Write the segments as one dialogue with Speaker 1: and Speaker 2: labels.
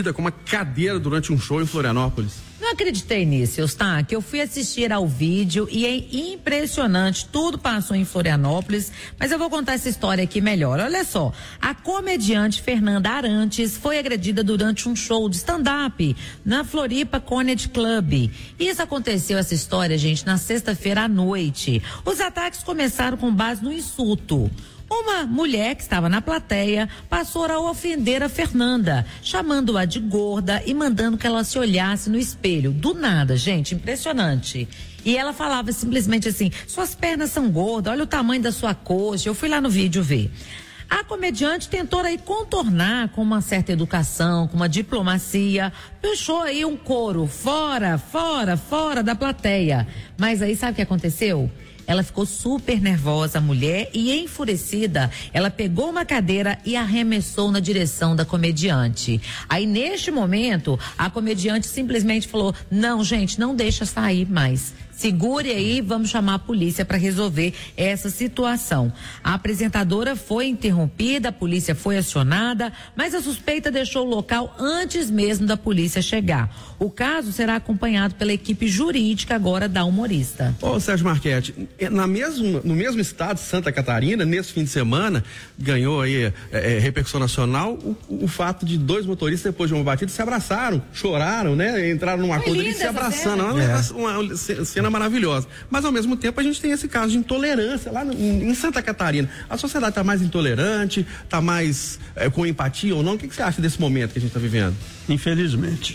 Speaker 1: com uma cadeira durante um show em Florianópolis.
Speaker 2: Não acreditei nisso, Eustáquio. Eu fui assistir ao vídeo e é impressionante. Tudo passou em Florianópolis, mas eu vou contar essa história aqui melhor. Olha só, a comediante Fernanda Arantes foi agredida durante um show de stand-up na Floripa Comedy Club. Isso aconteceu, essa história, gente, na sexta-feira à noite. Os ataques começaram com base no insulto. Uma mulher que estava na plateia passou a ofender a Fernanda, chamando-a de gorda e mandando que ela se olhasse no espelho. Do nada, gente, impressionante. E ela falava simplesmente assim: suas pernas são gordas, olha o tamanho da sua coxa. Eu fui lá no vídeo ver. A comediante tentou aí contornar com uma certa educação, com uma diplomacia, puxou aí um coro, fora, fora, fora da plateia. Mas aí sabe o que aconteceu? Ela ficou super nervosa, a mulher, e enfurecida, ela pegou uma cadeira e arremessou na direção da comediante. Aí, neste momento, a comediante simplesmente falou: não, gente, não deixa sair mais. Segure aí, vamos chamar a polícia para resolver essa situação. A apresentadora foi interrompida, a polícia foi acionada, mas a suspeita deixou o local antes mesmo da polícia chegar. O caso será acompanhado pela equipe jurídica agora da humorista.
Speaker 1: Ô, Sérgio Marchetti, no mesmo estado, Santa Catarina, nesse fim de semana, ganhou aí repercussão nacional o fato de dois motoristas, depois de uma batida, se abraçaram, choraram, né? Entraram num acordo e se abraçando. Uma cena maravilhosa. Mas ao mesmo tempo a gente tem esse caso de intolerância lá em Santa Catarina. A sociedade está mais intolerante, está mais com empatia ou não? O que você acha desse momento que a gente está vivendo?
Speaker 3: Infelizmente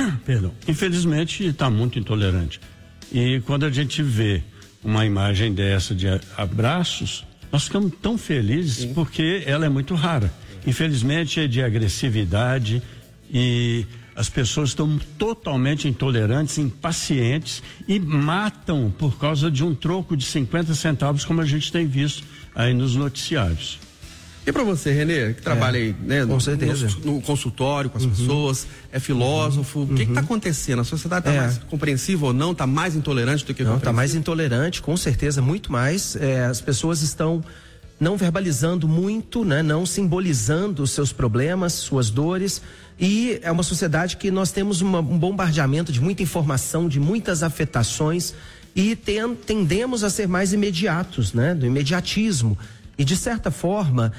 Speaker 3: está muito intolerante. E quando a gente vê uma imagem dessa de abraços, nós ficamos tão felizes. Sim. Porque ela é muito rara. Infelizmente é de agressividade e as pessoas estão totalmente intolerantes, impacientes e matam por causa de um troco de 50 centavos, como a gente tem visto aí nos noticiários.
Speaker 1: E para você, Renê, que trabalha aí, né,
Speaker 4: com certeza,
Speaker 1: no consultório com as pessoas, é filósofo, o que está acontecendo? A sociedade está mais compreensiva ou não? Está mais intolerante do que
Speaker 4: não? Está mais intolerante, com certeza, muito mais. As pessoas estão não verbalizando muito, né? Não simbolizando os seus problemas, suas dores, e é uma sociedade que nós temos um bombardeamento de muita informação, de muitas afetações, e tendemos a ser mais imediatos, né? Do imediatismo. E de certa forma,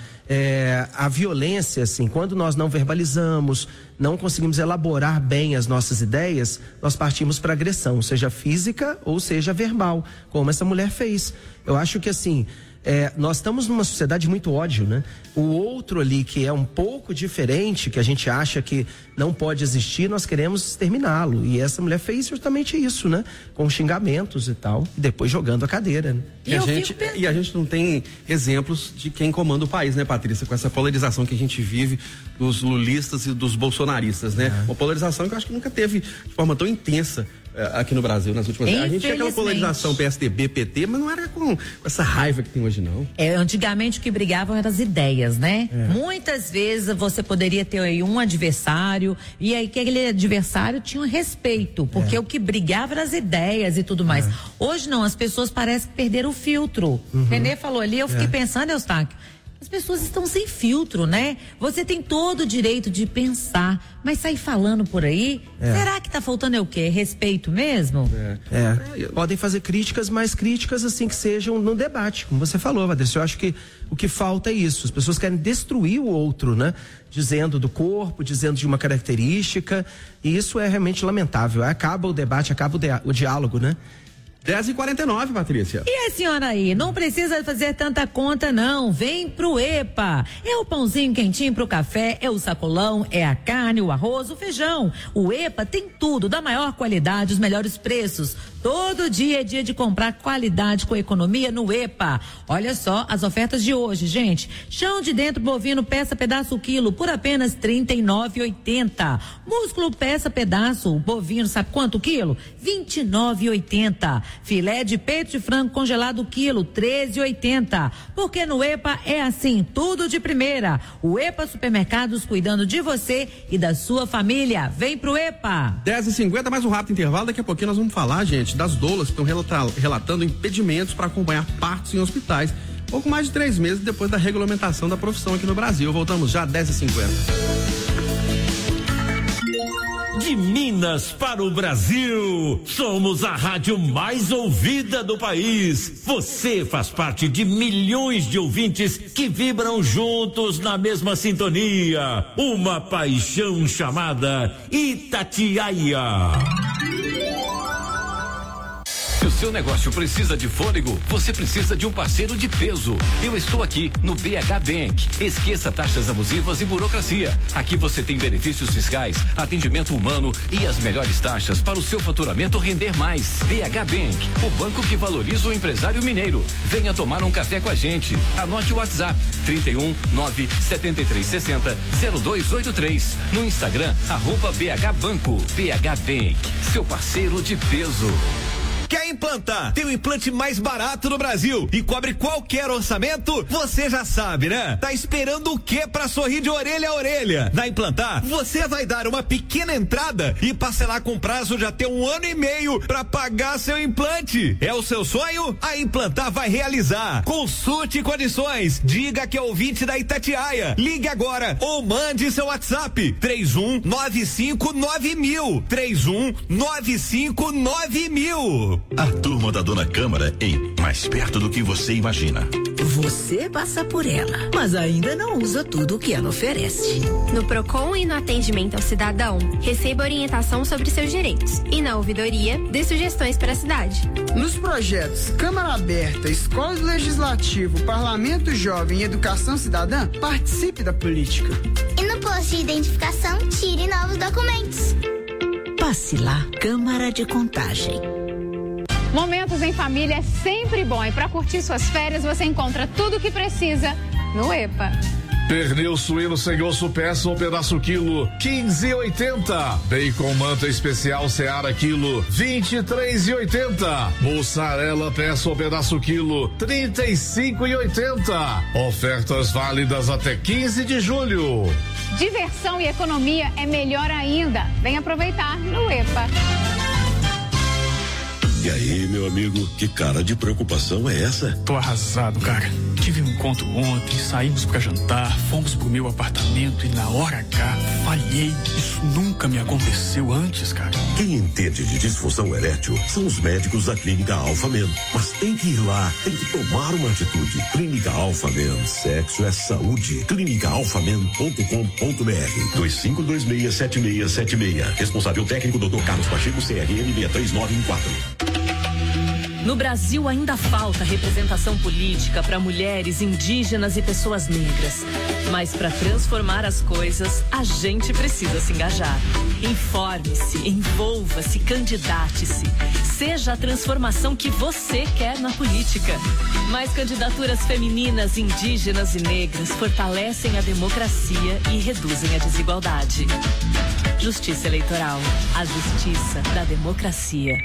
Speaker 4: a violência, assim, quando nós não verbalizamos, não conseguimos elaborar bem as nossas ideias, nós partimos para agressão, seja física ou seja verbal, como essa mulher fez. Eu acho que assim, nós estamos numa sociedade de muito ódio, né? O outro ali que é um pouco diferente, que a gente acha que não pode existir, nós queremos exterminá-lo. E essa mulher fez justamente isso, né? Com xingamentos e tal, e depois jogando a cadeira, né?
Speaker 1: E a gente não tem exemplos de quem comanda o país, né, Patrícia? Com essa polarização que a gente vive dos lulistas e dos bolsonaristas, né? Uma polarização que eu acho que nunca teve de forma tão intensa aqui no Brasil nas últimas décadas. A gente tinha aquela polarização PSDB, PT, mas não era com essa raiva que tem hoje, não.
Speaker 2: Antigamente o que brigavam eram as ideias, né? Muitas vezes você poderia ter aí um adversário e aí que aquele adversário tinha um respeito, porque o que brigava eram as ideias e tudo mais. Hoje não, as pessoas parecem que perderam o filtro. Renê falou ali, eu fiquei pensando, Eustáquio, as pessoas estão sem filtro, né? Você tem todo o direito de pensar, mas sair falando por aí, será que tá faltando o quê? Respeito mesmo?
Speaker 4: Podem fazer críticas, mas críticas assim que sejam no debate, como você falou, Vadícia. Eu acho que o que falta é isso. As pessoas querem destruir o outro, né? Dizendo do corpo, dizendo de uma característica, e isso é realmente lamentável. Acaba o debate, acaba o diálogo, né?
Speaker 1: 10h49, Patrícia.
Speaker 2: E a senhora aí, não precisa fazer tanta conta não, vem pro EPA. É o pãozinho quentinho pro café, é o sacolão, é a carne, o arroz, o feijão. O EPA tem tudo, da maior qualidade, os melhores preços. Todo dia é dia de comprar qualidade com economia no EPA. Olha só as ofertas de hoje, gente. Chão de dentro bovino peça pedaço quilo por apenas R$39,80. Músculo peça pedaço bovino, sabe quanto quilo? R$29,80. Filé de peito de frango congelado quilo, R$13,80. Porque no EPA é assim, tudo de primeira. O EPA Supermercados cuidando de você e da sua família. Vem pro EPA.
Speaker 1: 10h50, mais um rápido intervalo. Daqui a pouquinho nós vamos falar, gente, das doulas que estão relatando impedimentos para acompanhar partos em hospitais. Pouco mais de 3 meses depois da regulamentação da profissão aqui no Brasil. Voltamos já 10h50.
Speaker 5: De Minas para o Brasil, somos a rádio mais ouvida do país. Você faz parte de milhões de ouvintes que vibram juntos na mesma sintonia. Uma paixão chamada Itatiaia.
Speaker 6: Se o seu negócio precisa de fôlego, você precisa de um parceiro de peso. Eu estou aqui no BH Bank. Esqueça taxas abusivas e burocracia. Aqui você tem benefícios fiscais, atendimento humano e as melhores taxas para o seu faturamento render mais. BH Bank, o banco que valoriza o empresário mineiro. Venha tomar um café com a gente. Anote o WhatsApp 31 97360 0283. No Instagram, @BH Banco. BH Bank, seu parceiro de peso.
Speaker 7: Quer implantar? Tem o implante mais barato no Brasil e cobre qualquer orçamento? Você já sabe, né? Tá esperando o quê pra sorrir de orelha a orelha? Na Implantar, você vai dar uma pequena entrada e parcelar com prazo de até 1 ano e meio pra pagar seu implante. É o seu sonho? A Implantar vai realizar. Consulte condições. Diga que é ouvinte da Itatiaia. Ligue agora ou mande seu WhatsApp 31959000. 31959000.
Speaker 8: A turma da Dona Câmara em Mais Perto do que Você Imagina.
Speaker 9: Você passa por ela, mas ainda não usa tudo o que ela oferece.
Speaker 10: No Procon e no atendimento ao cidadão, receba orientação sobre seus direitos. E na ouvidoria, dê sugestões para a cidade.
Speaker 11: Nos projetos Câmara Aberta, Escola Legislativo, Parlamento Jovem e Educação Cidadã, participe da política.
Speaker 12: E no posto de identificação, tire novos documentos.
Speaker 9: Passe lá, Câmara de Contagem.
Speaker 13: Momentos em família é sempre bom e para curtir suas férias você encontra tudo o que precisa no EPA.
Speaker 14: Pernil suíno sem osso peça um pedaço quilo 15,80. Bacon manta especial Seara quilo 23,80. Mussarela peça um pedaço quilo 35,80. Ofertas válidas até 15 de julho.
Speaker 13: Diversão e economia é melhor ainda. Vem aproveitar no EPA.
Speaker 15: E aí, meu amigo, que cara de preocupação é essa?
Speaker 16: Tô arrasado, cara. Tive um encontro ontem, saímos pra jantar, fomos pro meu apartamento e na hora H, falhei. Isso nunca me aconteceu antes, cara.
Speaker 15: Quem entende de disfunção erétil são os médicos da Clínica Alpha Men. Mas tem que ir lá, tem que tomar uma atitude. Clínica Alpha Men, sexo é saúde. clinicaalphamen.com.br 25267676. Responsável técnico Dr. Carlos Pacheco, CRM 63914.
Speaker 17: No Brasil ainda falta representação política para mulheres, indígenas e pessoas negras. Mas para transformar as coisas, a gente precisa se engajar. Informe-se, envolva-se, candidate-se. Seja a transformação que você quer na política. Mais candidaturas femininas, indígenas e negras fortalecem a democracia e reduzem a desigualdade. Justiça Eleitoral, a justiça da democracia.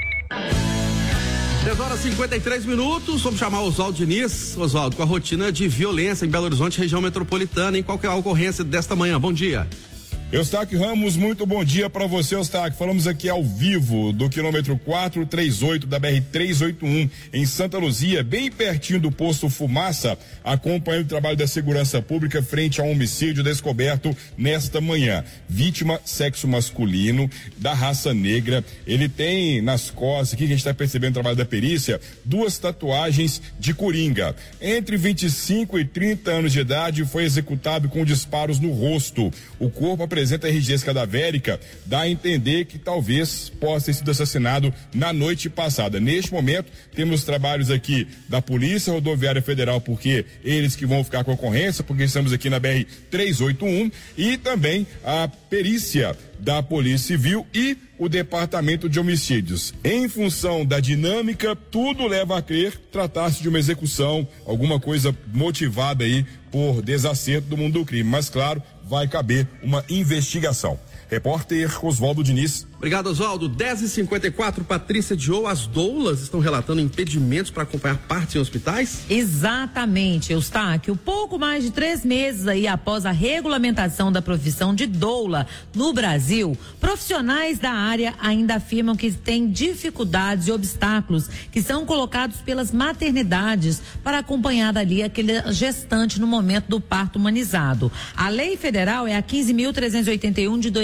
Speaker 1: 10h53, vamos chamar o Oswaldo Diniz. Oswaldo, com a rotina de violência em Belo Horizonte, região metropolitana, em qual que é a ocorrência desta manhã? Bom dia.
Speaker 18: Eustáquio Ramos, muito bom dia para você, Eustáquio. Falamos aqui ao vivo do quilômetro 438 da BR-381 em Santa Luzia, bem pertinho do posto Fumaça, acompanhando o trabalho da segurança pública frente a um homicídio descoberto nesta manhã. Vítima, sexo masculino, da raça negra. Ele tem nas costas, aqui que a gente está percebendo o trabalho da perícia, 2 tatuagens de coringa. Entre 25 e 30 anos de idade, foi executado com disparos no rosto. O corpo apresenta rigidez cadavérica, dá a entender que talvez possa ter sido assassinado na noite passada. Neste momento, temos trabalhos aqui da Polícia Rodoviária Federal, porque eles que vão ficar com a ocorrência, porque estamos aqui na BR-381, e também a perícia da Polícia Civil e o Departamento de Homicídios. Em função da dinâmica, tudo leva a crer tratar-se de uma execução, alguma coisa motivada aí por desacerto do mundo do crime. Mas, claro, vai caber uma investigação. Repórter Oswaldo Diniz.
Speaker 1: Obrigado, Oswaldo. 10h54, Patrícia Diogo, as doulas estão relatando impedimentos para acompanhar partos em hospitais?
Speaker 2: Exatamente, Eustáquio. Pouco mais de 3 meses aí após a regulamentação da profissão de doula no Brasil, profissionais da área ainda afirmam que têm dificuldades e obstáculos que são colocados pelas maternidades para acompanhar ali aquele gestante no momento do parto humanizado. A lei federal é a 15.381 de 2020.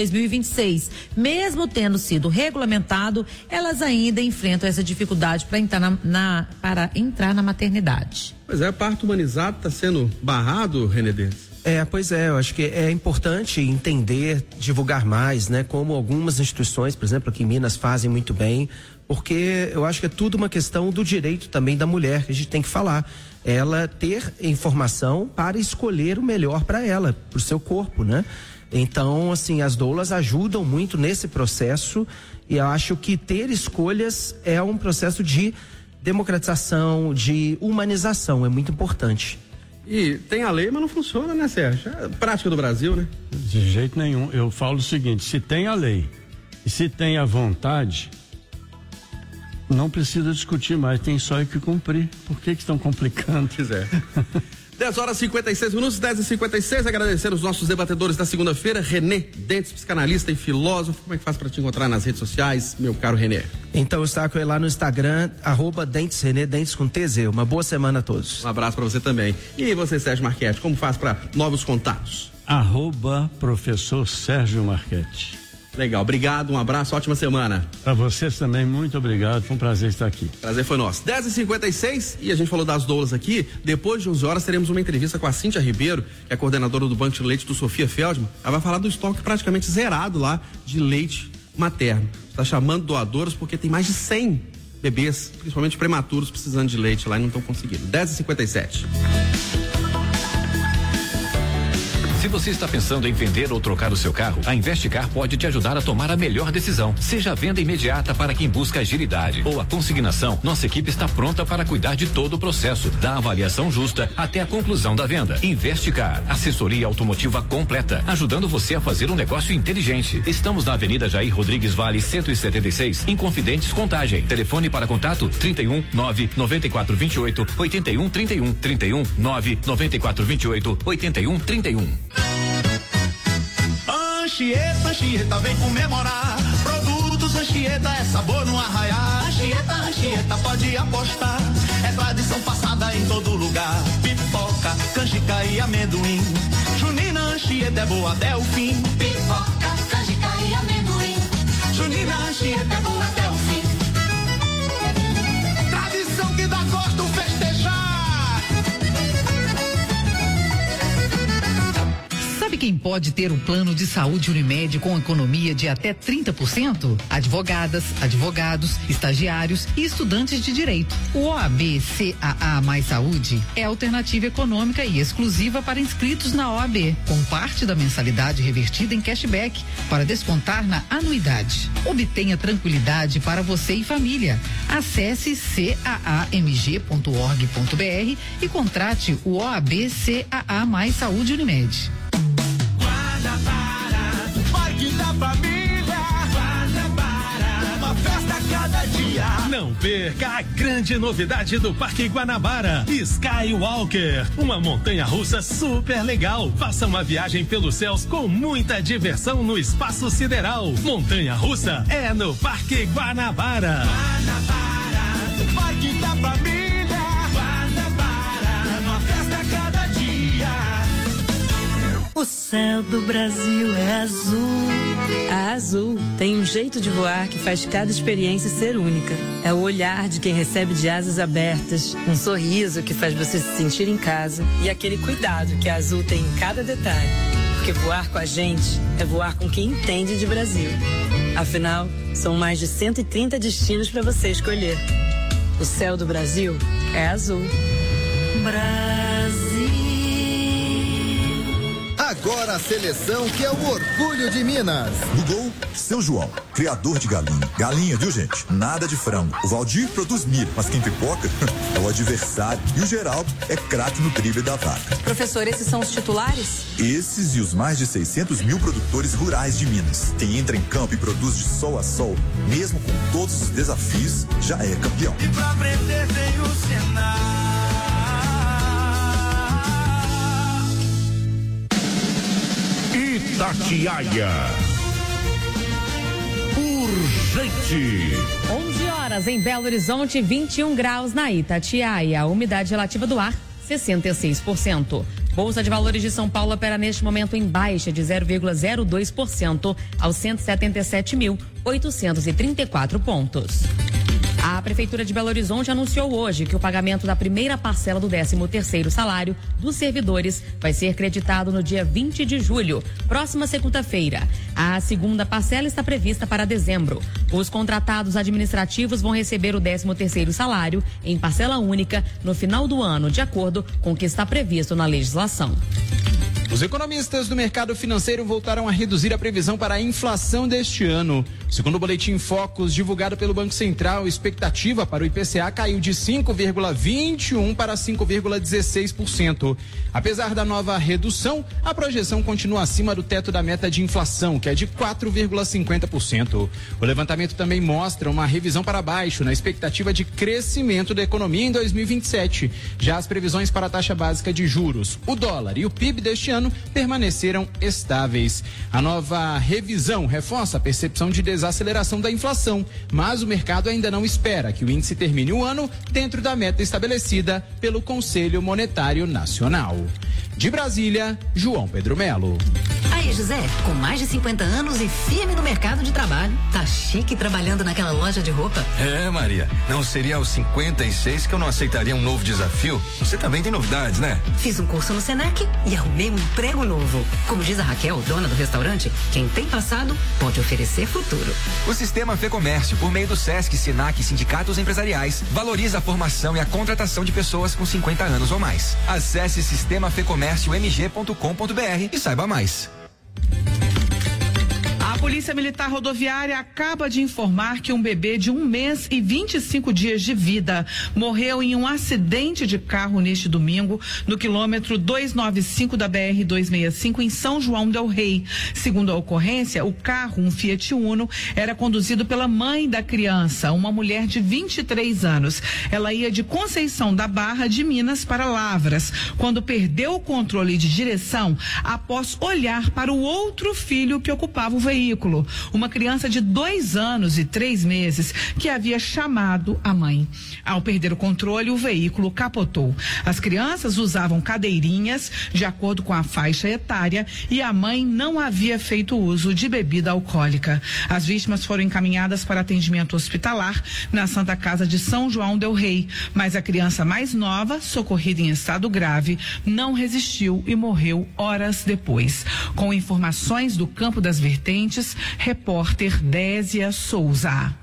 Speaker 2: 2026. Mesmo tendo sido regulamentado, elas ainda enfrentam essa dificuldade para entrar na maternidade.
Speaker 1: Pois é, parto humanizado está sendo barrado, René Dentes?
Speaker 4: Pois é, eu acho que é importante entender, divulgar mais, né? Como algumas instituições, por exemplo, aqui em Minas fazem muito bem, porque eu acho que é tudo uma questão do direito também da mulher, que a gente tem que falar. Ela ter informação para escolher o melhor para ela, para o seu corpo, né? Então, assim, as doulas ajudam muito nesse processo e eu acho que ter escolhas é um processo de democratização, de humanização, é muito importante.
Speaker 1: E tem a lei, mas não funciona, né, Sérgio? É prática do Brasil, né?
Speaker 3: De jeito nenhum. Eu falo o seguinte, se tem a lei e se tem a vontade, não precisa discutir mais, tem só que cumprir. Por que estão complicando?
Speaker 1: Quiser. 10h56, 10h56, agradecer os nossos debatedores da segunda-feira, René Dentes, psicanalista e filósofo. Como é que faz para te encontrar nas redes sociais, meu caro René?
Speaker 4: Então, eu estou lá no Instagram, @Dentes René, Dentes com TZ. Uma boa semana a todos.
Speaker 1: Um abraço para você também. E você, Sérgio Marchetti, como faz para novos contatos?
Speaker 3: @Professor Sérgio Marchetti.
Speaker 1: Legal, obrigado, um abraço, ótima semana.
Speaker 3: Para vocês também, muito obrigado, foi um prazer estar aqui.
Speaker 1: Prazer foi nosso. 10h56 e a gente falou das doulas aqui. Depois de 11 horas teremos uma entrevista com a Cíntia Ribeiro, que é coordenadora do Banco de Leite do Sofia Feldman. Ela vai falar do estoque praticamente zerado lá de leite materno. Está chamando doadores porque tem mais de 100 bebês, principalmente prematuros, precisando de leite lá e não estão conseguindo. 10h57.
Speaker 6: Se você está pensando em vender ou trocar o seu carro, a Investicar pode te ajudar a tomar a melhor decisão. Seja a venda imediata para quem busca agilidade ou a consignação, nossa equipe está pronta para cuidar de todo o processo, da avaliação justa até a conclusão da venda. Investicar, assessoria automotiva completa, ajudando você a fazer um negócio inteligente. Estamos na Avenida Jair Rodrigues Vale 176, em Confidentes Contagem. Telefone para contato 31 9 94 28 81 31 31 9 94 28 81 31.
Speaker 19: Anchieta vem comemorar. Produtos Anchieta é sabor no arraiar. Anchieta pode apostar. É tradição passada em todo lugar. Pipoca, canjica e amendoim. Junina Anchieta é boa até o fim. Pipoca, canjica e amendoim. Junina Anchieta é boa até o fim. Tradição que dá gosto festejar.
Speaker 20: Sabe quem pode ter o plano de saúde Unimed com economia de até 30%? Advogadas, advogados, estagiários e estudantes de direito. O OAB CAA Mais Saúde é alternativa econômica e exclusiva para inscritos na OAB, com parte da mensalidade revertida em cashback para descontar na anuidade. Obtenha tranquilidade para você e família. Acesse caamg.org.br e contrate o OAB CAA Mais Saúde Unimed.
Speaker 19: Parque da família, Guanabara, uma festa a cada dia.
Speaker 21: Não perca a grande novidade do Parque Guanabara, Skywalker, uma montanha-russa super legal. Faça uma viagem pelos céus com muita diversão no espaço sideral. Montanha-russa é no Parque Guanabara.
Speaker 19: Guanabara, Parque da família, Guanabara, uma festa a cada dia.
Speaker 22: O céu do Brasil é azul.
Speaker 23: A Azul tem um jeito de voar que faz cada experiência ser única. É o olhar de quem recebe de asas abertas, um sorriso que faz você se sentir em casa e aquele cuidado que a Azul tem em cada detalhe. Porque voar com a gente é voar com quem entende de Brasil. Afinal, são mais de 130 destinos para você escolher. O céu do Brasil é azul.
Speaker 22: Brasil.
Speaker 24: Agora a seleção que é o orgulho de Minas.
Speaker 25: No gol, seu João, criador de galinha. Galinha, viu, gente? Nada de frango. O Valdir produz milho, mas quem pipoca é o adversário. E o Geraldo é craque no drible da vaca.
Speaker 23: Professor, esses são os titulares?
Speaker 25: Esses e os mais de 600 mil produtores rurais de Minas. Quem entra em campo e produz de sol a sol, mesmo com todos os desafios, já é campeão.
Speaker 19: E pra aprender tem o Senar.
Speaker 5: Itatiaia. Urgente.
Speaker 2: 11 horas em Belo Horizonte, 21 graus na Itatiaia. A umidade relativa do ar, 66%. Bolsa de Valores de São Paulo opera neste momento em baixa de 0,02% aos 177.834 pontos. A Prefeitura de Belo Horizonte anunciou hoje que o pagamento da primeira parcela do 13º salário dos servidores vai ser creditado no dia 20 de julho, próxima segunda-feira. A segunda parcela está prevista para dezembro. Os contratados administrativos vão receber o 13º salário em parcela única no final do ano, de acordo com o que está previsto na legislação.
Speaker 7: Os economistas do mercado financeiro voltaram a reduzir a previsão para a inflação deste ano. Segundo o boletim Focus, divulgado pelo Banco Central, a expectativa para o IPCA caiu de 5,21% para 5,16%. Apesar da nova redução, a projeção continua acima do teto da meta de inflação, que é de 4,50%. O levantamento também mostra uma revisão para baixo na expectativa de crescimento da economia em 2027. Já as previsões para a taxa básica de juros, o dólar e o PIB deste ano permaneceram estáveis. A nova revisão reforça a percepção de desaceleração da inflação, mas o mercado ainda não espera que o índice termine o ano dentro da meta estabelecida pelo Conselho Monetário Nacional. De Brasília, João Pedro Melo.
Speaker 9: Aí, José, com mais de 50 anos e firme no mercado de trabalho, tá chique trabalhando naquela loja de roupa.
Speaker 8: É, Maria, não seria aos 56 que eu não aceitaria um novo desafio? Você também tem novidades, né?
Speaker 9: Fiz um curso no Senac e arrumei um emprego novo. Como diz a Raquel, dona do restaurante, quem tem passado pode oferecer futuro.
Speaker 8: O Sistema Fecomércio, por meio do Sesc, Senac e sindicatos empresariais, valoriza a formação e a contratação de pessoas com 50 anos ou mais. Acesse sistemafecomérciomg.com.br e saiba mais.
Speaker 10: A Polícia Militar Rodoviária acaba de informar que um bebê de 1 mês e 25 dias de vida morreu em um acidente de carro neste domingo no quilômetro 295 da BR-265 em São João del Rei. Segundo a ocorrência, o carro, um Fiat Uno, era conduzido pela mãe da criança, uma mulher de 23 anos. Ela ia de Conceição da Barra de Minas para Lavras, quando perdeu o controle de direção após olhar para o outro filho que ocupava o veículo, uma criança de 2 anos e 3 meses que havia chamado a mãe. Ao perder o controle, o veículo capotou. As crianças usavam cadeirinhas de acordo com a faixa etária e a mãe não havia feito uso de bebida alcoólica. As vítimas foram encaminhadas para atendimento hospitalar na Santa Casa de São João del Rei, mas a criança mais nova, socorrida em estado grave, não resistiu e morreu horas depois. Com informações do Campo das Vertentes, repórter Désia Souza.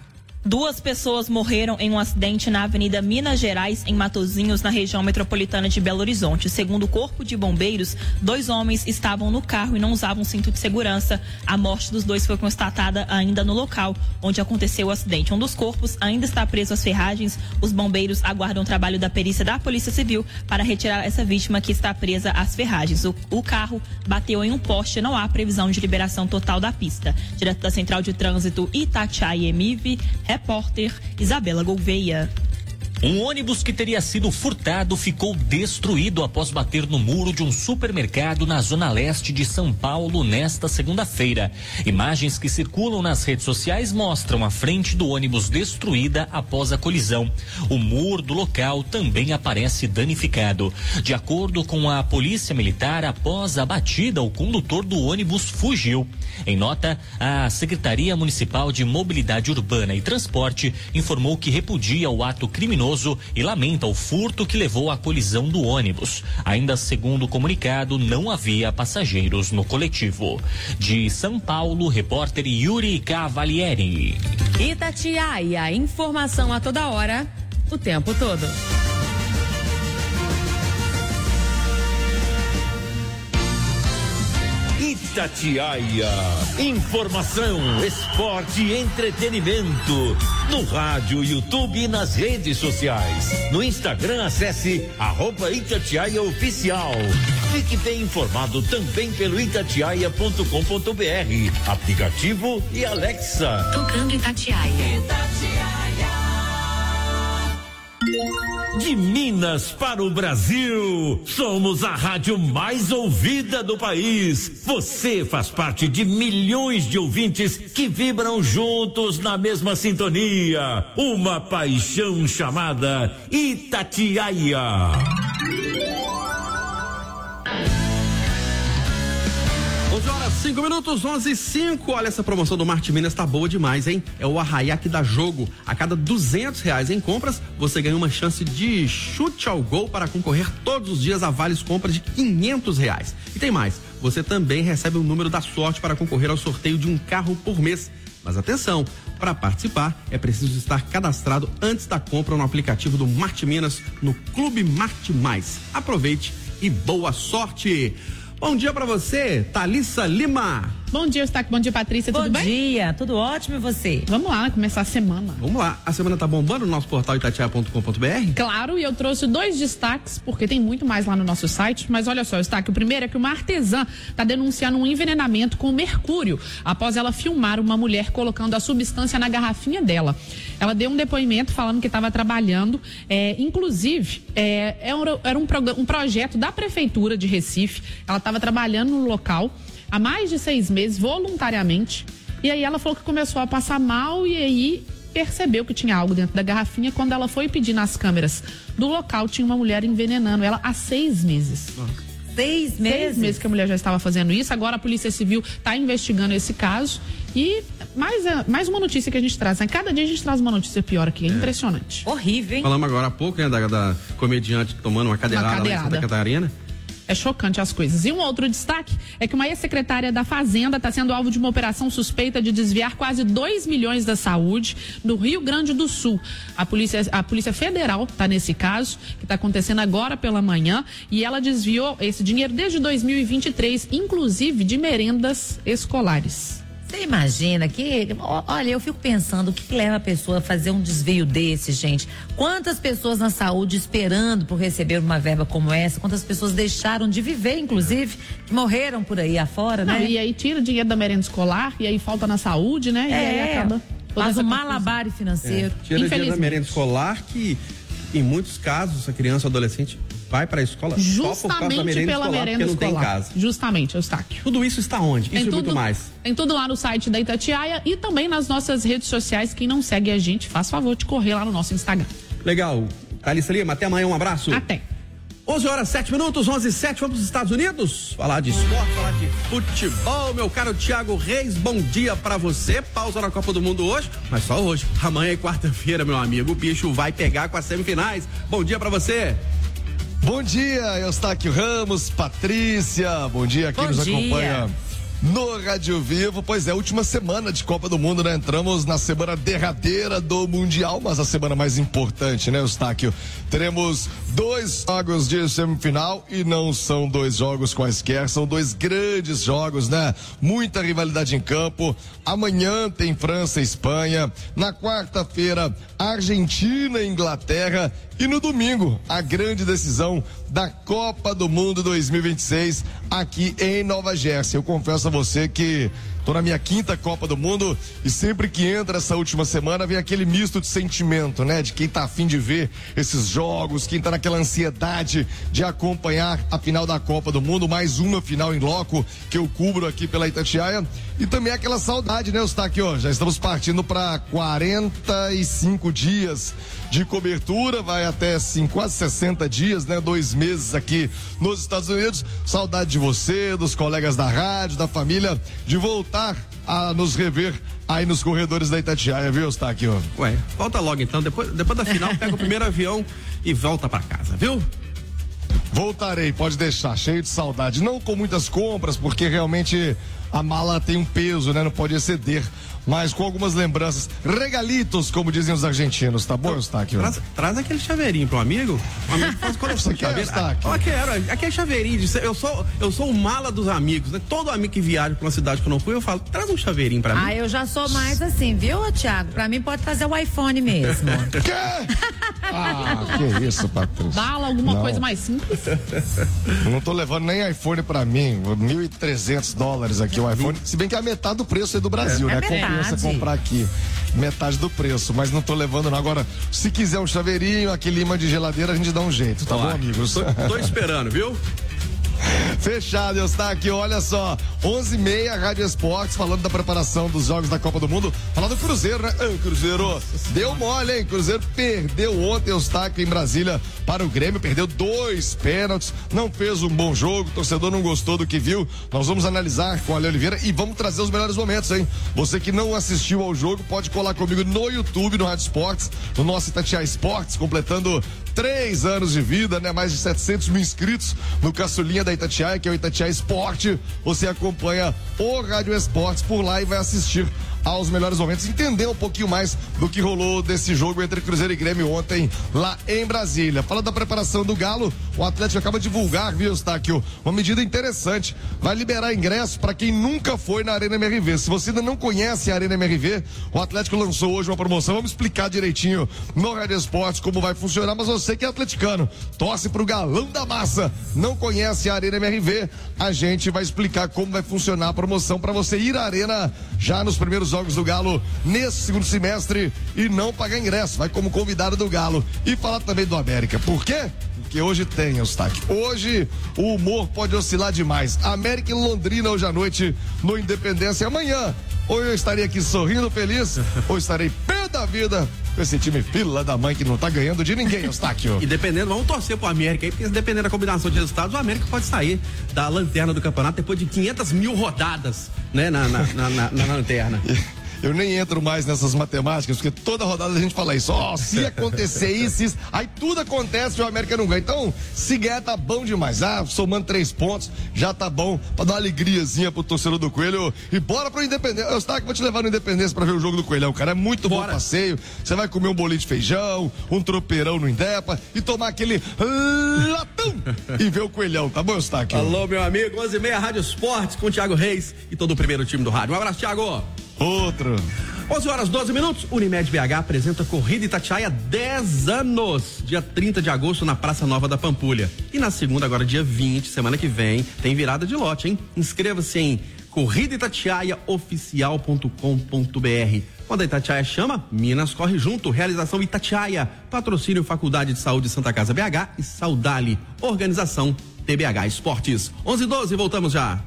Speaker 11: 2 pessoas morreram em um acidente na Avenida Minas Gerais, em Matozinhos, na região metropolitana de Belo Horizonte. Segundo o Corpo de Bombeiros, 2 homens estavam no carro e não usavam cinto de segurança. A morte dos 2 foi constatada ainda no local onde aconteceu o acidente. Um dos corpos ainda está preso às ferragens. Os bombeiros aguardam o trabalho da perícia da Polícia Civil para retirar essa vítima que está presa às ferragens. O carro bateu em um poste, não há previsão de liberação total da pista. Direto da Central de Trânsito Itatiaia-Emive, repórter Isabela Gouveia.
Speaker 12: Um ônibus que teria sido furtado ficou destruído após bater no muro de um supermercado na zona leste de São Paulo nesta segunda-feira. Imagens que circulam nas redes sociais mostram a frente do ônibus destruída após a colisão. O muro do local também aparece danificado. De acordo com a Polícia Militar, após a batida, o condutor do ônibus fugiu. Em nota, a Secretaria Municipal de Mobilidade Urbana e Transporte informou que repudia o ato criminoso e lamenta o furto que levou à colisão do ônibus. Ainda segundo o comunicado, não havia passageiros no coletivo. De São Paulo, repórter Yuri Cavalieri.
Speaker 2: Itatiaia, informação a toda hora, o tempo todo.
Speaker 5: Itatiaia. Informação, esporte e entretenimento. No rádio, YouTube e nas redes sociais. No Instagram, acesse @Itatiaia Oficial. Fique bem informado também pelo itatiaia.com.br. Aplicativo e Alexa.
Speaker 9: Tocando Itatiaia.
Speaker 5: De Minas para o Brasil, somos a rádio mais ouvida do país. Você faz parte de milhões de ouvintes que vibram juntos na mesma sintonia. Uma paixão chamada Itatiaia.
Speaker 1: 5 minutos, 11:05. Olha, essa promoção do Marte Minas tá boa demais, hein? É o Arraiá que dá jogo. A cada R$200 em compras, você ganha uma chance de chute ao gol para concorrer todos os dias a vales compras de R$500. E tem mais, você também recebe o número da sorte para concorrer ao sorteio de um carro por mês. Mas atenção, para participar é preciso estar cadastrado antes da compra no aplicativo do Marte Minas no Clube Marte Mais. Aproveite e boa sorte! Bom dia pra você, Thalissa Lima.
Speaker 13: Bom dia, Eustáquio. Bom dia, Patrícia. Tudo bem?
Speaker 2: Bom dia, tudo ótimo, e você?
Speaker 13: Vamos lá, né? Começar a semana.
Speaker 1: Vamos lá, a semana tá bombando no nosso portal itatiaia.com.br?
Speaker 13: Claro, e eu trouxe 2 destaques, porque tem muito mais lá no nosso site, mas olha só, Eustáquio, o primeiro é que uma artesã tá denunciando um envenenamento com mercúrio, após ela filmar uma mulher colocando a substância na garrafinha dela. Ela deu um depoimento falando que estava trabalhando, inclusive, era um projeto da Prefeitura de Recife. Ela estava trabalhando no local há mais de 6 meses, voluntariamente, e aí ela falou que começou a passar mal e aí percebeu que tinha algo dentro da garrafinha. Quando ela foi pedir nas câmeras do local, tinha uma mulher envenenando ela há 6 meses.
Speaker 2: 6 meses?
Speaker 13: 6 meses que a mulher já estava fazendo isso. Agora a Polícia Civil está investigando esse caso. E mais uma notícia que a gente traz, né? Cada dia a gente traz uma notícia pior aqui, é impressionante.
Speaker 2: Horrível, hein?
Speaker 1: Falamos agora há pouco, né, da comediante tomando uma cadeirada lá em Santa Catarina.
Speaker 13: É chocante as coisas. E um outro destaque é que uma ex-secretária da Fazenda está sendo alvo de uma operação suspeita de desviar quase 2 milhões da saúde no Rio Grande do Sul. A Polícia Federal está nesse caso, que está acontecendo agora pela manhã, e ela desviou esse dinheiro desde 2023, inclusive de merendas escolares.
Speaker 2: Você imagina que, olha, eu fico pensando o que leva a pessoa a fazer um desvio desse, gente? Quantas pessoas na saúde esperando por receber uma verba como essa? Quantas pessoas deixaram de viver, inclusive, que morreram por aí afora, né?
Speaker 13: E aí tira dinheiro da merenda escolar, e aí falta na saúde, né? E aí acaba.
Speaker 2: Faz um malabar financeiro.
Speaker 1: Tira dinheiro da merenda escolar, que em muitos casos a criança ou adolescente vai para a escola
Speaker 13: justamente
Speaker 1: só por causa da merenda
Speaker 13: pela
Speaker 1: escolar,
Speaker 13: merenda
Speaker 1: porque
Speaker 13: escolar.
Speaker 1: não tem casa.
Speaker 13: Justamente, Eustáquio.
Speaker 1: Tudo isso está onde? Isso e muito mais.
Speaker 13: Tem tudo lá no site da Itatiaia e também nas nossas redes sociais. Quem não segue a gente, faz favor de correr lá no nosso Instagram.
Speaker 1: Legal. Thalissa Lima, até amanhã, um abraço.
Speaker 13: Até.
Speaker 1: 11h07, 11h07, vamos para os Estados Unidos? Falar de esporte, falar de futebol. Meu caro Thiago Reis, bom dia pra você. Pausa na Copa do Mundo hoje, mas só hoje. Amanhã é quarta-feira, meu amigo. O bicho vai pegar com as semifinais. Bom dia pra você.
Speaker 14: Bom dia, Eustáquio Ramos, Patrícia. Bom dia, quem nos acompanha no Rádio Vivo. Pois é, última semana de Copa do Mundo, né? Entramos na semana derradeira do Mundial, mas a semana mais importante, né, Eustáquio? Teremos 2 jogos de semifinal e não são 2 jogos quaisquer, são 2 grandes jogos, né? Muita rivalidade em campo. Amanhã tem França e Espanha. Na quarta-feira, Argentina e Inglaterra. E no domingo, a grande decisão da Copa do Mundo 2026 aqui em Nova Jersey. Eu confesso a você que tô na minha 5ª Copa do Mundo e sempre que entra essa última semana vem aquele misto de sentimento, né? De quem tá a fim de ver esses jogos, quem tá naquela ansiedade de acompanhar a final da Copa do Mundo, mais uma final em loco que eu cubro aqui pela Itatiaia. E também aquela saudade, né, Eustáquio? Já estamos partindo para 45 dias de cobertura, vai até quase 60 dias, né? 2 meses aqui nos Estados Unidos. Saudade de você, dos colegas da rádio, da família, de voltar a nos rever aí nos corredores da Itatiaia, viu, Eustáquio?
Speaker 1: Ué, volta logo então, depois da final pega o primeiro avião e volta para casa, viu?
Speaker 14: Voltarei, pode deixar, cheio de saudade. Não com muitas compras, porque realmente a mala tem um peso, né? Não pode exceder. Mas com algumas lembranças, regalitos, como dizem os argentinos, tá bom, Eustáquio?
Speaker 1: Traz aquele chaveirinho pro amigo. O amigo faz coleção de chaveiro. Eu quero, aquele chaveirinho. Eu sou o mala dos amigos, né? Todo amigo que viaja pra uma cidade que eu não fui, eu falo, traz um chaveirinho pra mim.
Speaker 2: Ah, eu já sou mais assim, viu, Thiago? Pra mim pode trazer o iPhone mesmo.
Speaker 14: Quê? Que isso, Patrícia.
Speaker 13: Bala, alguma coisa mais simples.
Speaker 14: Não tô levando nem iPhone pra mim, $1.300 aqui o iPhone, se bem que é a metade do preço aí do Brasil, né? Compensa comprar aqui, metade do preço, mas não tô levando não. Agora, se quiser um chaveirinho, aquele imã de geladeira, a gente dá um jeito, tá bom, amigos?
Speaker 1: Tô esperando, viu?
Speaker 14: Fechado, Eustáquio, olha só, 11h30, Rádio Esportes, falando da preparação dos Jogos da Copa do Mundo, falando do Cruzeiro, né? Cruzeiro, deu mole, hein? Cruzeiro perdeu ontem, Eustáquio, em Brasília, para o Grêmio, perdeu 2 pênaltis, não fez um bom jogo, o torcedor não gostou do que viu, nós vamos analisar com a Ale Oliveira e vamos trazer os melhores momentos, hein? Você que não assistiu ao jogo, pode colar comigo no YouTube, no Rádio Esportes, no nosso Itatiaia Esportes, completando 3 anos de vida, né? Mais de 700 mil inscritos no caçulinha da Itatiaia, que é o Itatiaia Esporte. Você acompanha o Rádio Esportes por lá e vai assistir aos melhores momentos, entender um pouquinho mais do que rolou desse jogo entre Cruzeiro e Grêmio ontem lá em Brasília. Falando da preparação do Galo, o Atlético acaba de divulgar, viu, Eustáquio, uma medida interessante, vai liberar ingresso para quem nunca foi na Arena MRV. Se você ainda não conhece a Arena MRV, o Atlético lançou hoje uma promoção, vamos explicar direitinho no Rádio Esportes como vai funcionar, mas você que é atleticano, torce pro Galão da Massa, não conhece a Arena MRV, a gente vai explicar como vai funcionar a promoção para você ir à Arena já nos primeiros Jogos do Galo nesse segundo semestre e não pagar ingresso, vai como convidado do Galo. E falar também do América, por quê? Porque hoje tem, Eustáquio, hoje o humor pode oscilar demais. América e Londrina hoje à noite no Independência. Amanhã, ou eu estarei aqui sorrindo feliz, ou estarei pé da vida com esse time fila da mãe que não tá ganhando de ninguém, Eustáquio.
Speaker 1: E dependendo, vamos torcer pro América aí, porque dependendo da combinação de resultados, o América pode sair da lanterna do campeonato depois de 500 mil rodadas, né, na lanterna.
Speaker 14: Eu nem entro mais nessas matemáticas, porque toda rodada a gente fala isso. Se acontecer isso, aí tudo acontece e o América não ganha. Então, se ganhar tá bom demais. Somando 3 pontos, já tá bom pra dar uma alegriazinha pro torcedor do Coelho. E bora pro Independência. Eustáquio, vou te levar no Independência pra ver o jogo do Coelhão, cara. É muito bom passeio. Você vai comer um bolinho de feijão, um tropeirão no Indepa e tomar aquele latão e ver o Coelhão, tá bom, Eustáquio?
Speaker 1: Alô, meu amigo, 11h30, Rádio Esportes com o Thiago Reis e todo o primeiro time do rádio. Um abraço, Thiago.
Speaker 14: Outro.
Speaker 1: 11h12, Unimed BH apresenta Corrida Itatiaia 10 anos, dia 30 de agosto na Praça Nova da Pampulha. E na segunda, agora dia 20, semana que vem, tem virada de lote, hein? Inscreva-se em corridaitatiaiaoficial.com.br. Quando a Itatiaia chama, Minas corre junto. Realização Itatiaia, patrocínio Faculdade de Saúde Santa Casa BH e Saudali, organização TBH Esportes. 11h12, voltamos já.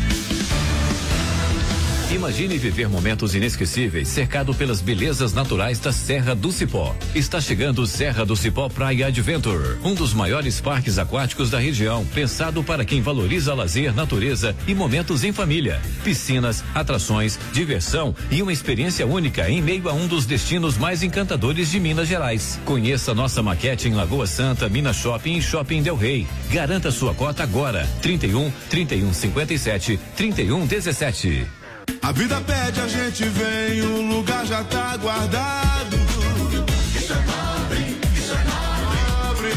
Speaker 6: Imagine viver momentos inesquecíveis, cercado pelas belezas naturais da Serra do Cipó. Está chegando Serra do Cipó Praia Adventure, um dos maiores parques aquáticos da região, pensado para quem valoriza lazer, natureza e momentos em família. Piscinas, atrações, diversão e uma experiência única em meio a um dos destinos mais encantadores de Minas Gerais. Conheça nossa maquete em Lagoa Santa, Minas Shopping e Shopping Del Rey. Garanta sua cota agora. 3157 3117.
Speaker 4: A vida pede, a gente vem, o lugar já tá guardado. Isso é nobre, isso é nobre.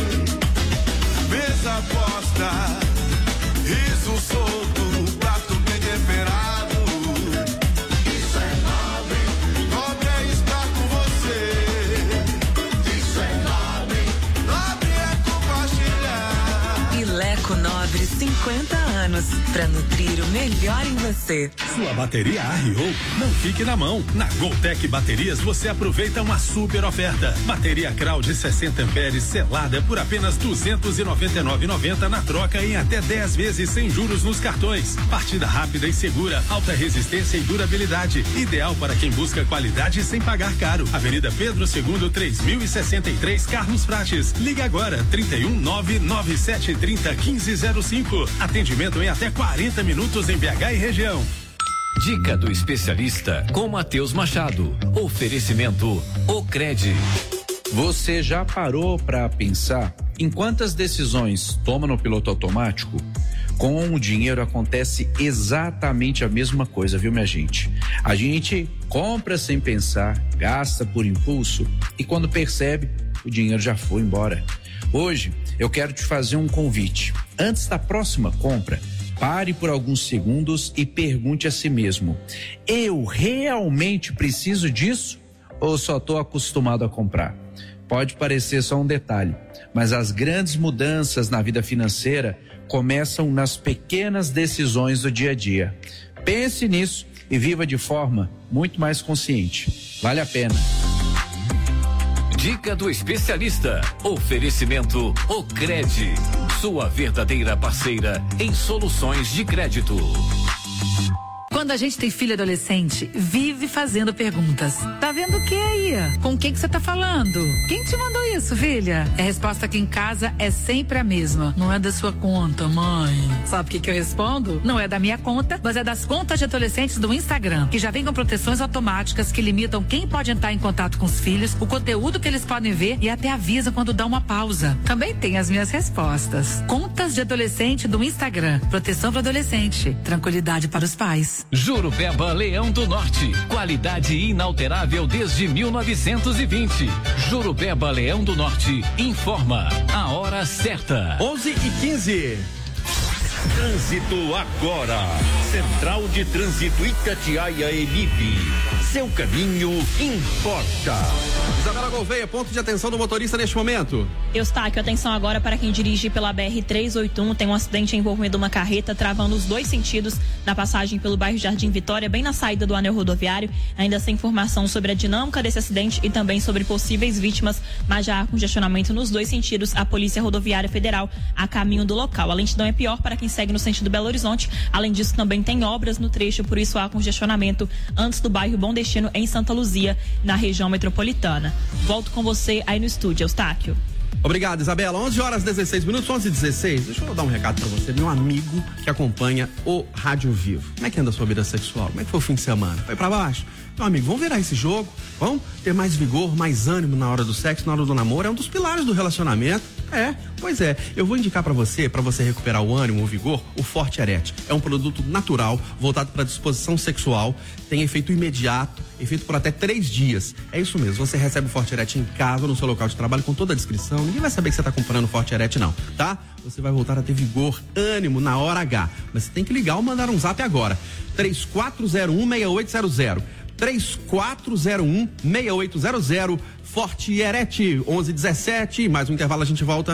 Speaker 4: Mesa posta, riso solto, prato bem temperado. Isso é nobre, nobre é estar com você. Isso é nobre, nobre é compartilhar.
Speaker 15: Ileco Nobre, 50 anos, pra nutrir o melhor em você.
Speaker 21: Sua bateria arriou? Não fique na mão. Na Goltec Baterias você aproveita uma super oferta. Bateria Crau de 60 amperes selada por apenas R$ 299,90 na troca em até 10 vezes sem juros nos cartões. Partida rápida e segura, alta resistência e durabilidade. Ideal para quem busca qualidade sem pagar caro. Avenida Pedro II, 3063, Carlos Prates. Liga agora, 31997301505. Atendimento em até 40 minutos em BH e região.
Speaker 6: Dica do especialista com Matheus Machado. Oferecimento Ocred.
Speaker 16: Você já parou para pensar em quantas decisões toma no piloto automático? Com o dinheiro acontece exatamente a mesma coisa, viu, minha gente? A gente compra sem pensar, gasta por impulso e quando percebe, o dinheiro já foi embora. Hoje, eu quero te fazer um convite. Antes da próxima compra, pare por alguns segundos e pergunte a si mesmo: eu realmente preciso disso ou só estou acostumado a comprar? Pode parecer só um detalhe, mas as grandes mudanças na vida financeira começam nas pequenas decisões do dia a dia. Pense nisso e viva de forma muito mais consciente. Vale a pena.
Speaker 6: Dica do especialista. Oferecimento Ocred. Sua verdadeira parceira em soluções de crédito.
Speaker 3: Quando a gente tem filho adolescente, vive fazendo perguntas. Tá vendo o que aí? Com quem que você tá falando? Quem te mandou isso, filha? A resposta aqui em casa é sempre a mesma. Não é da sua conta, mãe. Sabe o que eu respondo? Não é da minha conta, mas é das contas de adolescentes do Instagram, que já vem com proteções automáticas que limitam quem pode entrar em contato com os filhos, o conteúdo que eles podem ver e até avisa quando dá uma pausa. Também tem as minhas respostas. Contas de adolescente do Instagram. Proteção para adolescente. Tranquilidade para os pais.
Speaker 6: Jurupeba Leão do Norte. Qualidade inalterável desde 1920. Jurupeba Leão do Norte informa a hora certa.
Speaker 5: 11h15. Trânsito agora. Central de Trânsito Itatiaia Elibe. Seu caminho importa.
Speaker 1: Isabela Gouveia, ponto de atenção do motorista neste momento.
Speaker 11: Eustáquio, atenção agora para quem dirige pela BR-381. Tem um acidente envolvendo uma carreta, travando os dois sentidos na passagem pelo bairro Jardim Vitória, bem na saída do anel rodoviário. Ainda sem informação sobre a dinâmica desse acidente e também sobre possíveis vítimas, mas já há congestionamento nos dois sentidos. A Polícia Rodoviária Federal a caminho do local. A lentidão é pior para quem segue no sentido Belo Horizonte. Além disso, também tem obras no trecho, por isso há congestionamento antes do bairro Bom Destino, em Santa Luzia, na região metropolitana. Volto com você aí no estúdio, Eustáquio.
Speaker 1: Obrigado, Isabela. 11h16, 11h16. Deixa eu dar um recado pra você, meu amigo que acompanha o Rádio Vivo. Como é que anda a sua vida sexual? Como é que foi o fim de semana? Foi pra baixo? Meu amigo, vamos virar esse jogo, vamos ter mais vigor, mais ânimo na hora do sexo, na hora do namoro. É um dos pilares do relacionamento. Pois é. Eu vou indicar pra você recuperar o ânimo, o vigor, o Forte Erete. É um produto natural, voltado pra disposição sexual, tem efeito imediato, efeito por até 3 dias. É isso mesmo, você recebe o Forte Erete em casa, no seu local de trabalho, com toda a descrição. Ninguém vai saber que você tá comprando o Forte Erete, não, tá? Você vai voltar a ter vigor, ânimo na hora H. Mas você tem que ligar ou mandar um zap agora. 3401-6800. 3401-6800. Forte Erete, 11h17. Mais um intervalo, a gente volta.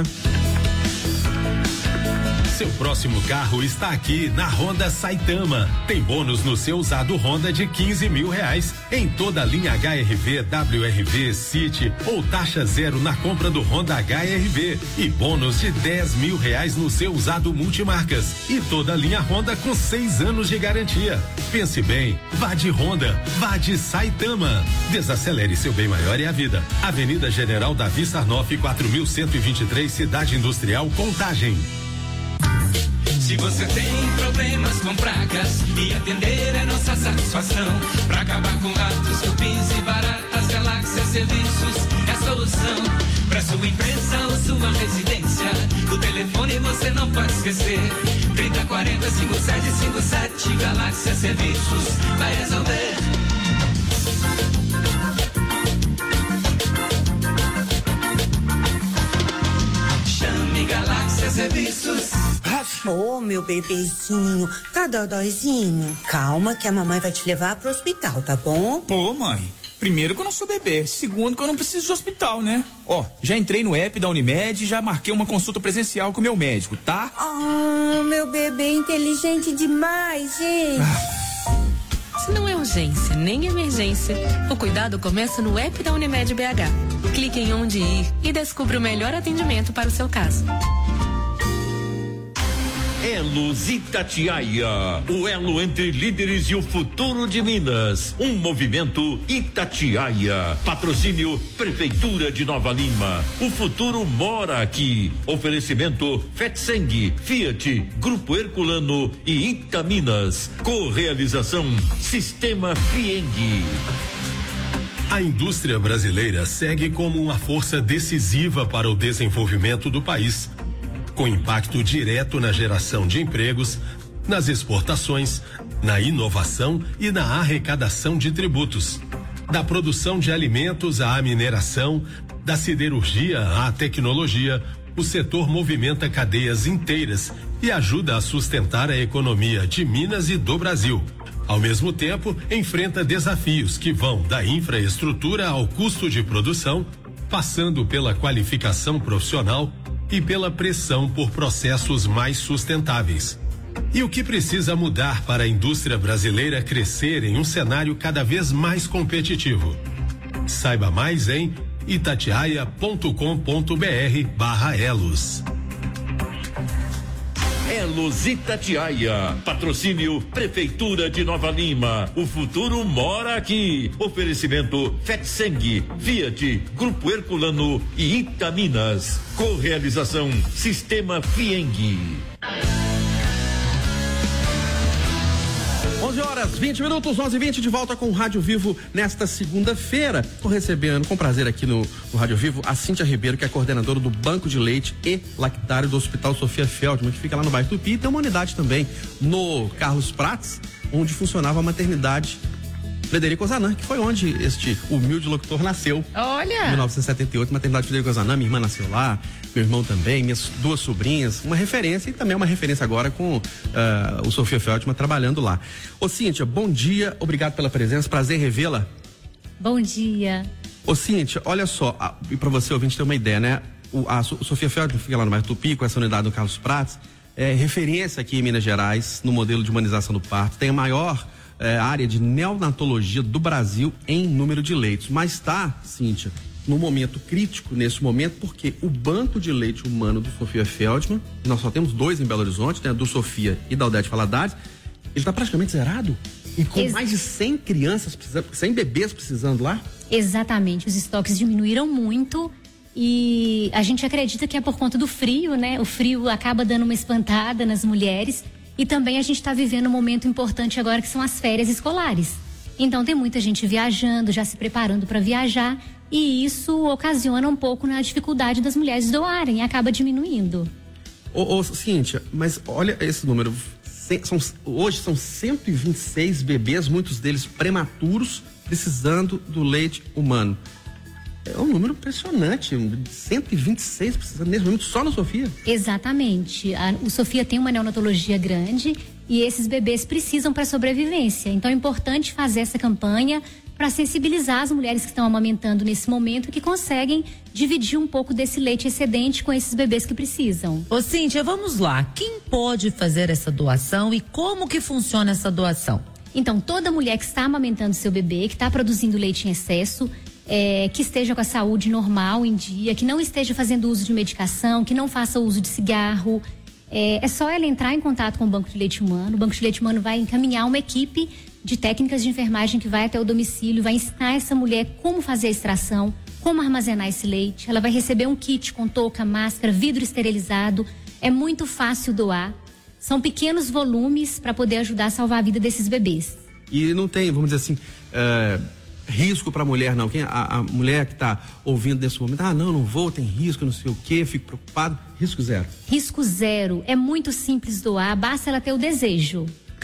Speaker 21: Seu próximo carro está aqui na Honda Saitama. Tem bônus no seu usado Honda de R$15 mil em toda a linha HRV, WRV, City ou taxa zero na compra do Honda HRV e bônus de R$10 mil no seu usado multimarcas e toda a linha Honda com 6 anos de garantia. Pense bem, vá de Honda, vá de Saitama. Desacelere, seu bem maior é a vida. Avenida General Davi Sarnoff, 4123, Cidade Industrial, Contagem.
Speaker 17: Se você tem problemas com pragas e atender é nossa satisfação, pra acabar com ratos, cupins e baratas, Galáxia Serviços é a solução. Pra sua empresa ou sua residência, o telefone você não pode esquecer. 3040-5757, Galáxia Serviços vai resolver. Chame Galáxia Serviços.
Speaker 18: Ô, meu bebezinho, tá dodóizinho? Calma que a mamãe vai te levar pro hospital, tá bom?
Speaker 20: Pô, mãe, primeiro que eu não sou bebê, segundo que eu não preciso de hospital, né? Ó, já entrei no app da Unimed e já marquei uma consulta presencial com o meu médico, tá?
Speaker 18: Ah, meu bebê inteligente demais, gente.
Speaker 22: Se não é urgência nem emergência, o cuidado começa no app da Unimed BH. Clique em onde ir e descubra o melhor atendimento para o seu caso.
Speaker 5: Elos Itatiaia, o elo entre líderes e o futuro de Minas. Um movimento Itatiaia. Patrocínio Prefeitura de Nova Lima. O futuro mora aqui. Oferecimento Fetseng, Fiat, Grupo Herculano e Itaminas. Correalização Sistema Fieng.
Speaker 21: A indústria brasileira segue como uma força decisiva para o desenvolvimento do país, com impacto direto na geração de empregos, nas exportações, na inovação e na arrecadação de tributos. Da produção de alimentos à mineração, da siderurgia à tecnologia, o setor movimenta cadeias inteiras e ajuda a sustentar a economia de Minas e do Brasil. Ao mesmo tempo, enfrenta desafios que vão da infraestrutura ao custo de produção, passando pela qualificação profissional e pela pressão por processos mais sustentáveis. E o que precisa mudar para a indústria brasileira crescer em um cenário cada vez mais competitivo? Saiba mais em itatiaia.com.br/elos.
Speaker 5: Elos Itatiaia. Patrocínio Prefeitura de Nova Lima. O futuro mora aqui. Oferecimento Fetseng, Fiat, Grupo Herculano e Itaminas. Correalização Sistema Fieng.
Speaker 1: 11h20, 11h20, de volta com o Rádio Vivo nesta segunda-feira. Estou recebendo com prazer aqui no Rádio Vivo a Cíntia Ribeiro, que é coordenadora do Banco de Leite e Lactário do Hospital Sofia Feldman, que fica lá no bairro Tupi, e tem uma unidade também no Carlos Prates, onde funcionava a maternidade Frederico Ozanam, que foi onde este humilde locutor nasceu.
Speaker 2: Olha!
Speaker 1: Em 1978, maternidade Frederico Ozanam, minha irmã nasceu lá, meu irmão também, minhas duas sobrinhas, uma referência e também uma referência agora com o Sofia Feldman trabalhando lá. Ô Cíntia, bom dia, obrigado pela presença, prazer revê-la.
Speaker 7: Bom dia.
Speaker 1: Ô Cíntia, olha só, e para você ouvinte ter uma ideia, né? A Sofia Feldman fica lá no bairro Tupi, com essa unidade no Carlos Prates, é referência aqui em Minas Gerais, no modelo de humanização do parto, tem a maior área de neonatologia do Brasil em número de leitos, mas está, Cíntia, num momento crítico nesse momento, porque o banco de leite humano do Sofia Feldman, nós só temos 2 em Belo Horizonte, né, do Sofia e da Odete Valadares, ele está praticamente zerado e com mais de 100 crianças precisando, 100 bebês precisando lá.
Speaker 7: Exatamente, os estoques diminuíram muito e a gente acredita que é por conta do frio, né? O frio acaba dando uma espantada nas mulheres. E também a gente está vivendo um momento importante agora, que são as férias escolares. Então tem muita gente viajando, já se preparando para viajar, e isso ocasiona um pouco na dificuldade das mulheres doarem, e acaba diminuindo.
Speaker 1: Ô Cíntia, mas olha esse número, hoje são 126 bebês, muitos deles prematuros, precisando do leite humano. É um número impressionante, 126 precisando nesse momento só na Sofia.
Speaker 7: Exatamente, o Sofia tem uma neonatologia grande e esses bebês precisam para sobrevivência, então é importante fazer essa campanha para sensibilizar as mulheres que estão amamentando nesse momento, que conseguem dividir um pouco desse leite excedente com esses bebês que precisam.
Speaker 2: Ô Cíntia, vamos lá, quem pode fazer essa doação e como que funciona essa doação?
Speaker 7: Então, toda mulher que está amamentando seu bebê, que está produzindo leite em excesso, que esteja com a saúde normal em dia, que não esteja fazendo uso de medicação, que não faça uso de cigarro, é só ela entrar em contato com o Banco de Leite Humano. O Banco de Leite Humano vai encaminhar uma equipe de técnicas de enfermagem que vai até o domicílio, vai ensinar essa mulher como fazer a extração, como armazenar esse leite. Ela vai receber um kit com touca, máscara, vidro esterilizado. É muito fácil doar. São pequenos volumes para poder ajudar a salvar a vida desses bebês.
Speaker 1: E não tem, vamos dizer assim, risco para a mulher, não. A mulher que está ouvindo nesse momento, não vou, tem risco, não sei o quê, fico preocupado. Risco zero.
Speaker 7: Risco zero. É muito simples doar, basta ela ter o desejo.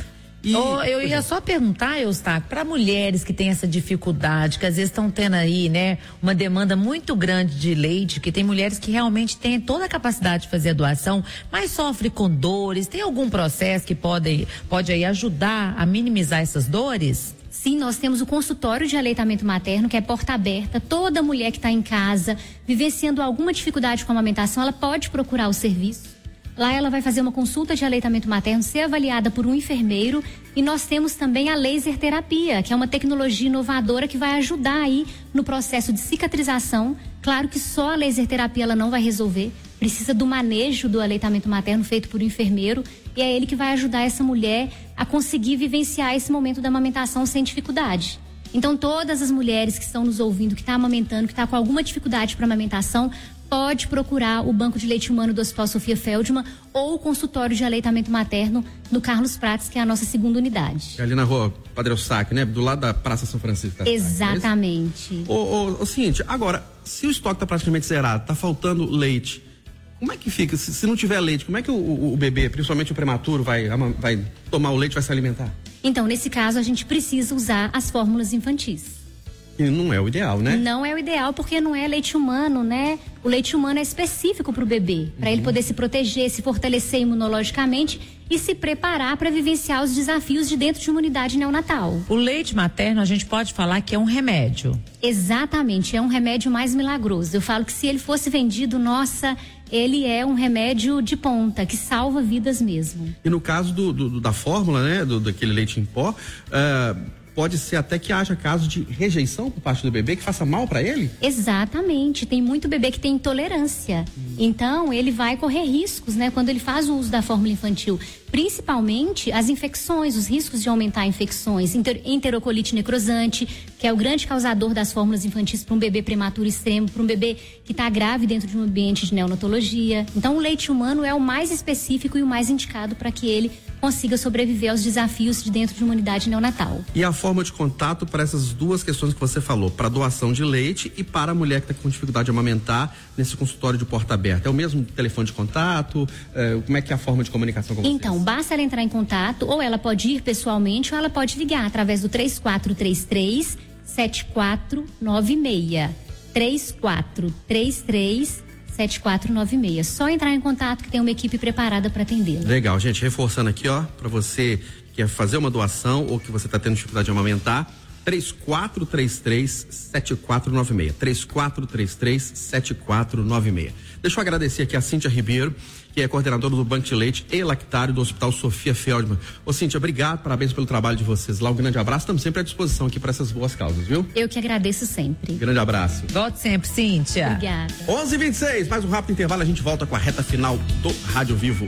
Speaker 2: Eu ia só perguntar, Eustáquio, para mulheres que têm essa dificuldade, que às vezes estão tendo aí, né, uma demanda muito grande de leite, que tem mulheres que realmente têm toda a capacidade de fazer a doação, mas sofre com dores, tem algum processo que pode aí ajudar a minimizar essas dores?
Speaker 7: Sim, nós temos o consultório de aleitamento materno, que é porta aberta. Toda mulher que está em casa, vivenciando alguma dificuldade com a amamentação, ela pode procurar o serviço. Lá ela vai fazer uma consulta de aleitamento materno, ser avaliada por um enfermeiro, e nós temos também a laser terapia, que é uma tecnologia inovadora que vai ajudar aí no processo de cicatrização. Claro que só a laser terapia ela não vai resolver, precisa do manejo do aleitamento materno feito por um enfermeiro, e é ele que vai ajudar essa mulher a conseguir vivenciar esse momento da amamentação sem dificuldade. Então todas as mulheres que estão nos ouvindo, que estão amamentando, que estão com alguma dificuldade para amamentação, pode procurar o Banco de Leite Humano do Hospital Sofia Feldman ou o consultório de aleitamento materno no Carlos Prates, que é a nossa segunda unidade.
Speaker 1: É ali na rua Padre Eustáquio, né? Do lado da Praça São Francisco.
Speaker 7: Exatamente.
Speaker 1: Ô Cíntia, agora, se o estoque está praticamente zerado, está faltando leite, como é que fica? Se não tiver leite, como é que o bebê, principalmente o prematuro, vai tomar o leite, vai se alimentar?
Speaker 7: Então, nesse caso, a gente precisa usar as fórmulas infantis.
Speaker 1: E não é o ideal, né?
Speaker 7: Não é o ideal, porque não é leite humano, né? O leite humano é específico para o bebê, para ele poder se proteger, se fortalecer imunologicamente e se preparar para vivenciar os desafios de dentro de uma unidade neonatal.
Speaker 2: O leite materno, a gente pode falar que é um remédio.
Speaker 7: Exatamente, é um remédio mais milagroso. Eu falo que se ele fosse vendido, nossa, ele é um remédio de ponta, que salva vidas mesmo.
Speaker 1: E no caso da fórmula, né? Daquele leite em pó, pode ser até que haja casos de rejeição por parte do bebê, que faça mal para ele?
Speaker 7: Exatamente, tem muito bebê que tem intolerância. Então, ele vai correr riscos, né, quando ele faz o uso da fórmula infantil. Principalmente as infecções, os riscos de aumentar infecções, enterocolite necrosante, que é o grande causador das fórmulas infantis para um bebê prematuro extremo, para um bebê que está grave dentro de um ambiente de neonatologia. Então, o leite humano é o mais específico e o mais indicado para que ele consiga sobreviver aos desafios de dentro de uma unidade neonatal.
Speaker 1: E a forma de contato para essas duas questões que você falou, para doação de leite e para a mulher que está com dificuldade de amamentar nesse consultório de porta aberta? É o mesmo telefone de contato? Como é que é a forma de comunicação com vocês?
Speaker 7: Então, basta ela entrar em contato, ou ela pode ir pessoalmente, ou ela pode ligar através do 3433-7496. 3433-7496. Só entrar em contato que tem uma equipe preparada para atendê-la.
Speaker 1: Legal, gente, reforçando aqui, ó, para você que quer fazer uma doação ou que você está tendo dificuldade de amamentar, 3433-7496. 3433-7496. Deixa eu agradecer aqui a Cíntia Ribeiro, que é coordenadora do Banco de Leite e Lactário do Hospital Sofia Feldman. Ô, Cíntia, obrigado, parabéns pelo trabalho de vocês lá. Um grande abraço, estamos sempre à disposição aqui para essas boas causas, viu?
Speaker 7: Eu que agradeço sempre.
Speaker 1: Grande abraço.
Speaker 2: Volte sempre, Cíntia.
Speaker 7: Obrigada.
Speaker 1: 11h26, mais um rápido intervalo, a gente volta com a reta final do Rádio Vivo.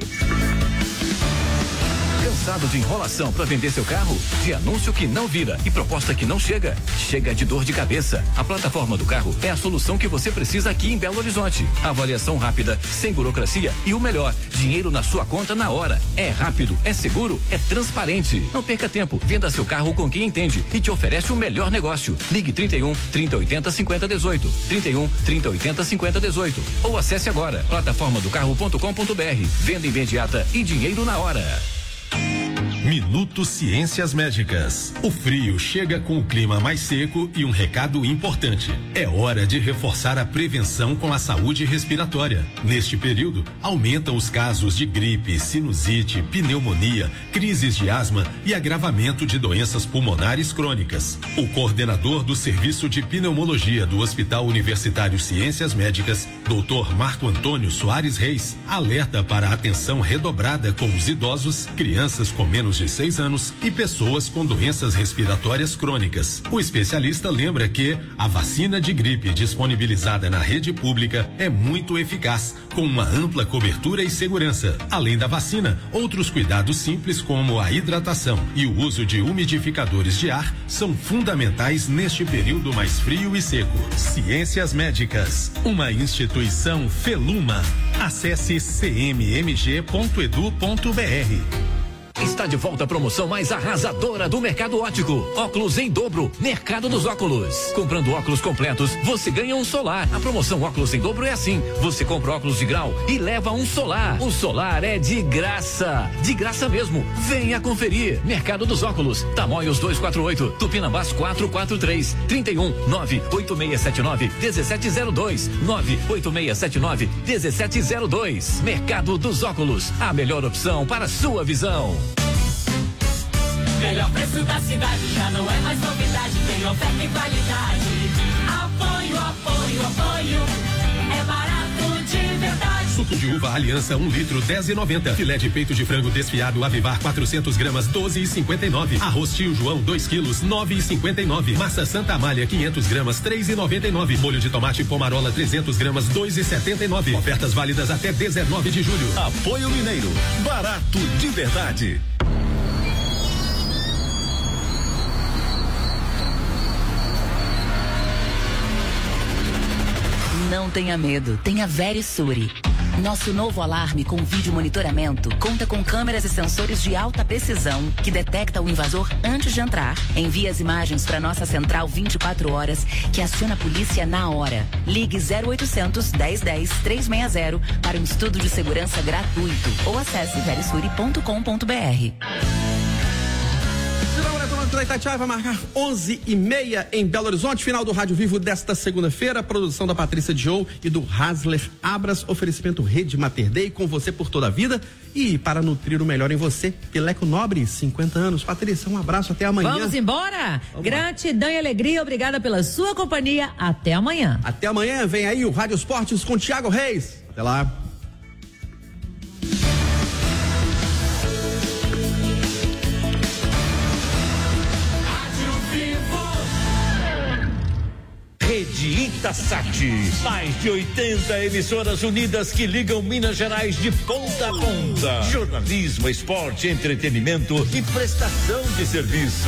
Speaker 6: Cansado de enrolação para vender seu carro? De anúncio que não vira e proposta que não chega? Chega de dor de cabeça. A plataforma do carro é a solução que você precisa aqui em Belo Horizonte. Avaliação rápida, sem burocracia e o melhor, dinheiro na sua conta na hora. É rápido, é seguro, é transparente. Não perca tempo, venda seu carro com quem entende e te oferece o melhor negócio. Ligue 31 3080 5018. 31 3080 5018. Ou acesse agora plataformadocarro.com.br. Venda imediata e dinheiro na hora.
Speaker 21: Minuto Ciências Médicas. O frio chega com o clima mais seco e um recado importante. É hora de reforçar a prevenção com a saúde respiratória. Neste período, aumentam os casos de gripe, sinusite, pneumonia, crises de asma e agravamento de doenças pulmonares crônicas. O coordenador do Serviço de Pneumologia do Hospital Universitário Ciências Médicas, Dr. Marco Antônio Soares Reis, alerta para a atenção redobrada com os idosos, crianças com menos de 6 anos e pessoas com doenças respiratórias crônicas. O especialista lembra que a vacina de gripe disponibilizada na rede pública é muito eficaz, com uma ampla cobertura e segurança. Além da vacina, outros cuidados simples como a hidratação e o uso de umidificadores de ar são fundamentais neste período mais frio e seco. Ciências Médicas, uma instituição Feluma. Acesse cmmg.edu.br.
Speaker 6: Está de volta a promoção mais arrasadora do Mercado Óptico. Óculos em dobro, Mercado dos Óculos. Comprando óculos completos, você ganha um solar. A promoção óculos em dobro é assim: você compra óculos de grau e leva um solar. O solar é de graça. De graça mesmo. Venha conferir. Mercado dos Óculos. Tamoios 248, Tupinambás 443, 31 98679 1702, 98679 1702. Mercado dos Óculos. A melhor opção para sua visão.
Speaker 17: Melhor preço da cidade, já não é mais novidade, tem oferta e qualidade. Apoio, apoio, apoio, é barato de verdade.
Speaker 21: Suco de uva Aliança 1 litro 10,90. Filé de peito de frango desfiado Avivar 400 gramas 12,59. Arroz Tio João 2 quilos 9,59. Massa Santa Amália 500 gramas 3,99. Molho de tomate Pomarola 300 gramas 2,79. Ofertas válidas até 19 de julho.
Speaker 8: Apoio Mineiro, barato de verdade.
Speaker 19: Não tenha medo, tenha Verisure. Nosso novo alarme com vídeo monitoramento conta com câmeras e sensores de alta precisão que detecta o invasor antes de entrar. Envia as imagens para nossa central 24 horas que aciona a polícia na hora. Ligue 0800 1010 360 para um estudo de segurança gratuito ou acesse verisure.com.br.
Speaker 1: Da Itatiaia vai marcar 11h30 em Belo Horizonte, final do Rádio Vivo desta segunda-feira, produção da Patrícia Diou e do Hasler Abras, oferecimento Rede Mater Dei, com você por toda a vida e para nutrir o melhor em você, Pileco Nobre, 50 anos. Patrícia, um abraço, até amanhã.
Speaker 2: Vamos embora? Gratidão e alegria, obrigada pela sua companhia, até amanhã.
Speaker 1: Até amanhã, vem aí o Rádio Esportes com Thiago Reis, até lá.
Speaker 17: Rádio
Speaker 5: Rede Itasat. Mais de 80 emissoras unidas que ligam Minas Gerais de ponta a ponta. Jornalismo, esporte, entretenimento e prestação de serviço.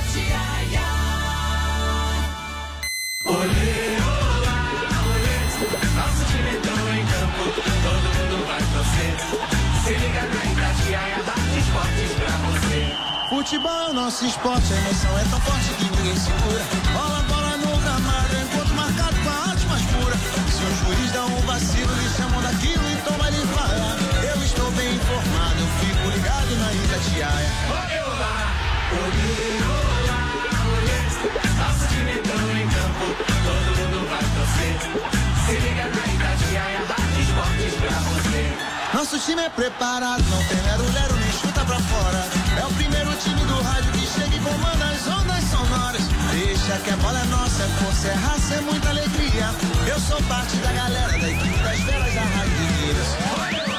Speaker 17: Nosso time entrou em campo, todo mundo vai torcer. Se liga na Itatiaia, Rádio Esportes pra você.
Speaker 10: Futebol é o nosso esporte, a emoção é tão forte que ninguém segura. Rola a bola no gramado, enquanto marcado com a arte mais pura. Se o juiz dá um vacilo, eles chamam daquilo, então vai lhe falar. Eu estou bem informado, eu fico ligado na Itatiaia.
Speaker 17: Nosso time entrou em campo, todo mundo vai torcer. Se liga na Itatiaia, Rádio Esportes pra você.
Speaker 10: Nosso time é preparado, não tem lero-lero nem chuta pra fora. É o primeiro time do rádio que chega e comanda as ondas sonoras. Deixa que a bola é nossa, é força, é raça, é muita alegria. Eu sou parte da galera da equipe das velas da Rádio Minas.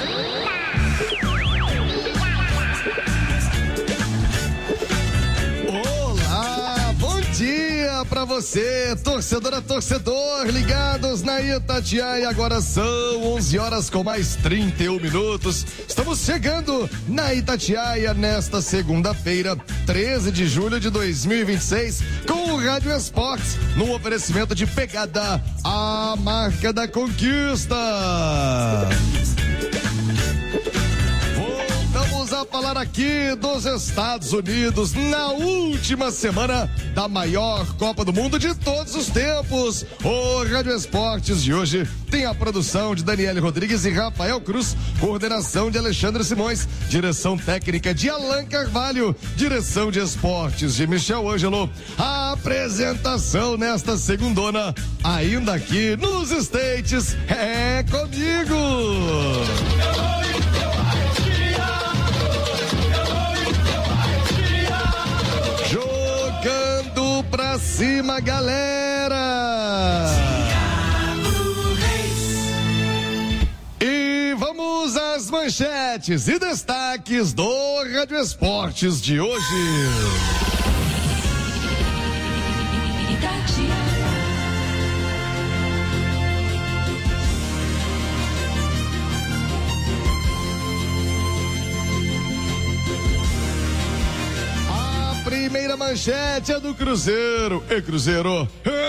Speaker 14: Bom dia pra você, torcedora, torcedor, ligados na Itatiaia. Agora são 11 horas com mais 31 minutos. Estamos chegando na Itatiaia nesta segunda-feira, 13 de julho de 2026, com o Rádio Esportes, num oferecimento de Pegada, a marca da conquista. Vamos a falar aqui dos Estados Unidos na última semana da maior Copa do Mundo de todos os tempos. O Rádio Esportes de hoje tem a produção de Daniele Rodrigues e Rafael Cruz, coordenação de Alexandre Simões, direção técnica de Alan Carvalho, direção de esportes de Michel Ângelo. A apresentação nesta segundona, ainda aqui nos States, é comigo. Jogando pra cima, galera! E vamos às manchetes e destaques do Rádio Esportes de hoje. Primeira manchete é do Cruzeiro. Cruzeiro,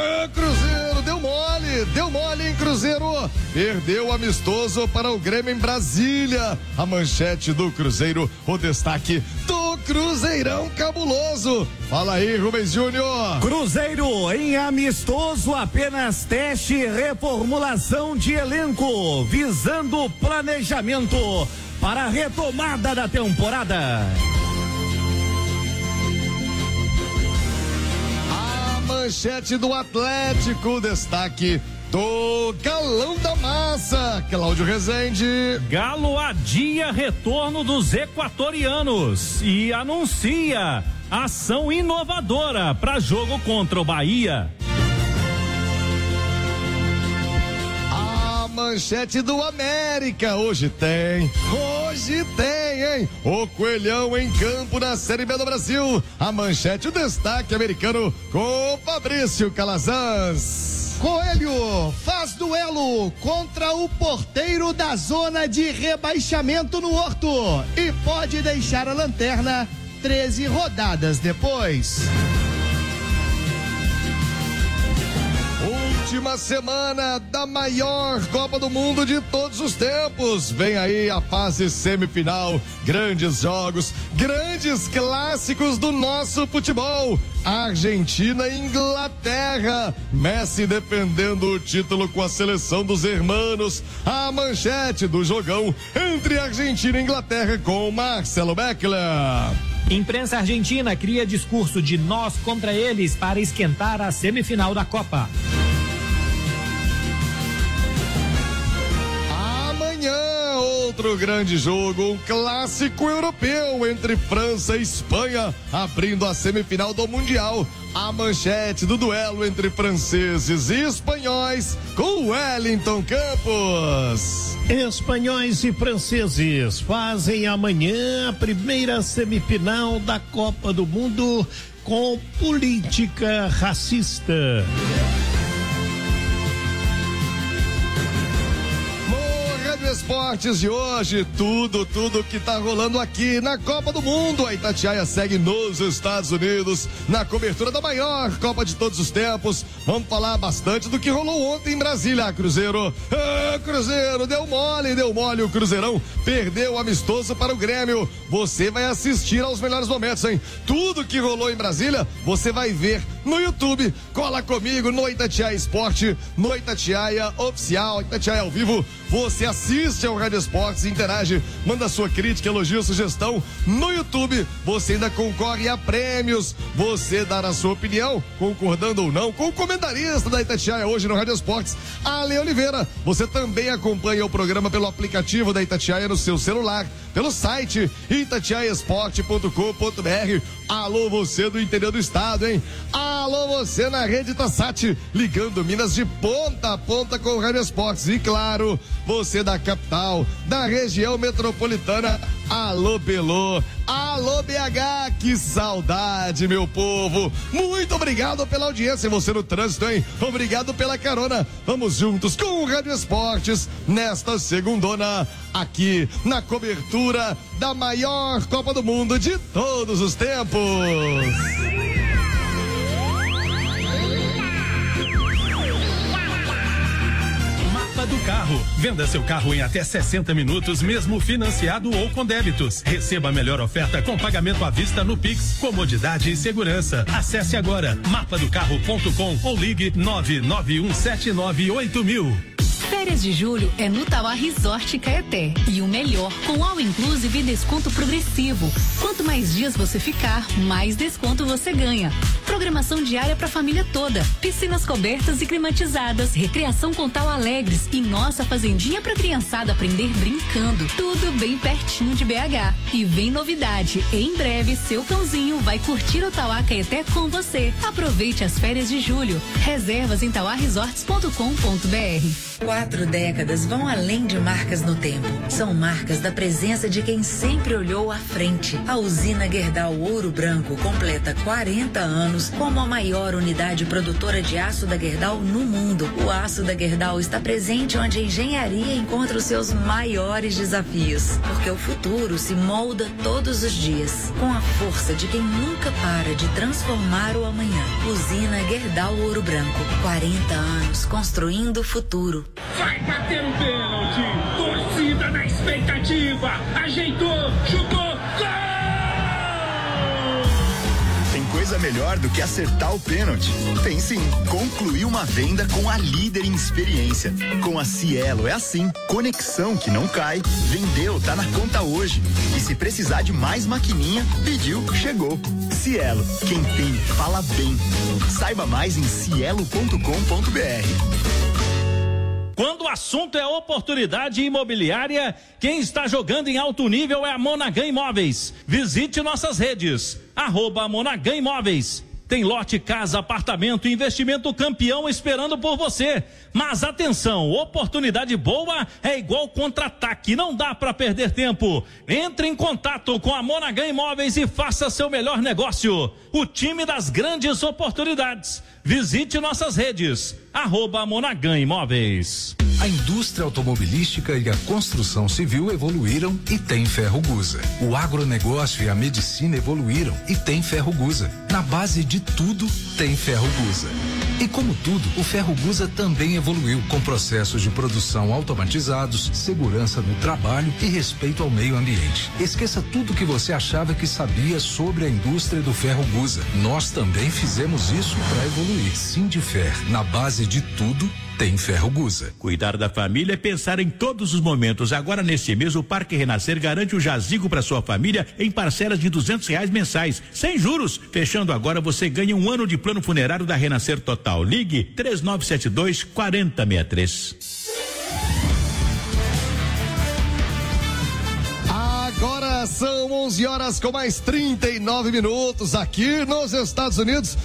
Speaker 14: deu mole em Cruzeiro. Perdeu o amistoso para o Grêmio em Brasília. A manchete do Cruzeiro, o destaque do Cruzeirão cabuloso. Fala aí, Rubens Júnior.
Speaker 12: Cruzeiro em amistoso, apenas teste e reformulação de elenco, visando planejamento para a retomada da temporada.
Speaker 14: Manchete do Atlético, destaque do Galão da Massa, Cláudio Rezende.
Speaker 23: Galo adia retorno dos equatorianos e anuncia ação inovadora para jogo contra o Bahia.
Speaker 14: Manchete do América, hoje tem, hein? O Coelhão em campo na Série B do Brasil. A manchete, o destaque americano com Fabrício Calazans.
Speaker 24: Coelho faz duelo contra o porteiro da zona de rebaixamento no Horto e pode deixar a lanterna 13 rodadas depois.
Speaker 14: Última semana da maior Copa do Mundo de todos os tempos. Vem aí a fase semifinal, grandes jogos, grandes clássicos do nosso futebol. Argentina e Inglaterra. Messi defendendo o título com a seleção dos hermanos. A manchete do jogão entre Argentina e Inglaterra com Marcelo Beckler.
Speaker 25: Imprensa argentina cria discurso de nós contra eles para esquentar a semifinal da Copa.
Speaker 14: Outro grande jogo, um clássico europeu entre França e Espanha, abrindo a semifinal do Mundial. A manchete do duelo entre franceses e espanhóis com Wellington Campos.
Speaker 12: Espanhóis e franceses fazem amanhã a primeira semifinal da Copa do Mundo com política racista.
Speaker 14: Esportes de hoje, tudo que tá rolando aqui na Copa do Mundo. A Itatiaia segue nos Estados Unidos, na cobertura da maior Copa de todos os tempos. Vamos falar bastante do que rolou ontem em Brasília, Cruzeiro. Cruzeiro, deu mole o Cruzeirão, perdeu o amistoso para o Grêmio. Você vai assistir aos melhores momentos, hein? Tudo que rolou em Brasília, você vai ver no YouTube. Cola comigo no Itatiaia Esporte, no Itatiaia Oficial, Itatiaia ao vivo. Você assiste ao Rádio Esportes, interage, manda sua crítica, elogio, sugestão no YouTube. Você ainda concorre a prêmios. Você dar a sua opinião, concordando ou não, com o comentarista da Itatiaia hoje no Rádio Esportes, Ale Oliveira. Você também acompanha o programa pelo aplicativo da Itatiaia no seu celular, pelo site itatiaiaesporte.com.br. Alô, você do interior do estado, hein? Alô, você na rede Tassat, ligando Minas de ponta a ponta com o Rádio Esportes. E claro, você da capital, da região metropolitana. Alô, Pelô. Alô, BH, que saudade, meu povo. Muito obrigado pela audiência. Você no trânsito, hein? Obrigado pela carona. Vamos juntos com o Rádio Esportes nesta segundona, aqui na cobertura da maior Copa do Mundo de todos os tempos.
Speaker 21: Do carro. Venda seu carro em até 60 minutos, mesmo financiado ou com débitos. Receba a melhor oferta com pagamento à vista no Pix, comodidade e segurança. Acesse agora mapadocarro.com ou ligue 991798000.
Speaker 4: Férias de julho é no Tauá Resort Caeté. E o melhor, com all inclusive e desconto progressivo. Quanto mais dias você ficar, mais desconto você ganha. Programação diária para a família toda. Piscinas cobertas e climatizadas. Recreação com Tauá Alegres. E nossa fazendinha para criançada aprender brincando. Tudo bem pertinho de BH. E vem novidade. Em breve, seu cãozinho vai curtir o Tauá Caeté com você. Aproveite as férias de julho. Reservas em tauaresorts.com.br.
Speaker 9: 4 décadas vão além de marcas no tempo. São marcas da presença de quem sempre olhou à frente. A usina Gerdau Ouro Branco completa 40 anos como a maior unidade produtora de aço da Gerdau no mundo. O aço da Gerdau está presente onde a engenharia encontra os seus maiores desafios. Porque o futuro se molda todos os dias. Com a força de quem nunca para de transformar o amanhã. Usina Gerdau Ouro Branco. 40 anos construindo o futuro.
Speaker 13: Vai bater o pênalti, torcida na expectativa, ajeitou, chutou, gol!
Speaker 15: Tem coisa melhor do que acertar o pênalti? Tem sim, concluir uma venda com a líder em experiência. Com a Cielo é assim, conexão que não cai, vendeu, tá na conta hoje. E se precisar de mais maquininha, pediu, chegou. Cielo, quem tem, fala bem. Saiba mais em cielo.com.br.
Speaker 23: Quando o assunto é oportunidade imobiliária, quem está jogando em alto nível é a Monaghan Imóveis. Visite nossas redes, @Monaghan Imóveis. Tem lote, casa, apartamento, investimento campeão esperando por você. Mas atenção, oportunidade boa é igual contra-ataque, não dá para perder tempo. Entre em contato com a Monaghan Imóveis e faça seu melhor negócio. O time das grandes oportunidades. Visite nossas redes, @Monaghan Imóveis.
Speaker 16: A indústria automobilística e a construção civil evoluíram e tem Ferrogusa. O agronegócio e a medicina evoluíram e tem Ferrogusa. Na base de tudo, tem Ferrogusa. E como tudo, o Ferrogusa também evoluiu, com processos de produção automatizados, segurança no trabalho e respeito ao meio ambiente. Esqueça tudo que você achava que sabia sobre a indústria do Ferrogusa. Nós também fizemos isso para evoluir. Sindifer, na base de tudo, tem Ferrogusa.
Speaker 5: Cuidar da família é pensar em todos os momentos. Agora, neste mês, o Parque Renascer garante o jazigo para sua família em parcelas de R$200 mensais, sem juros. Fechando agora, você ganha 1 ano de plano funerário da Renascer Total. Ligue 3972-4063.
Speaker 14: Agora são 11 horas com mais 39 minutos aqui nos Estados Unidos,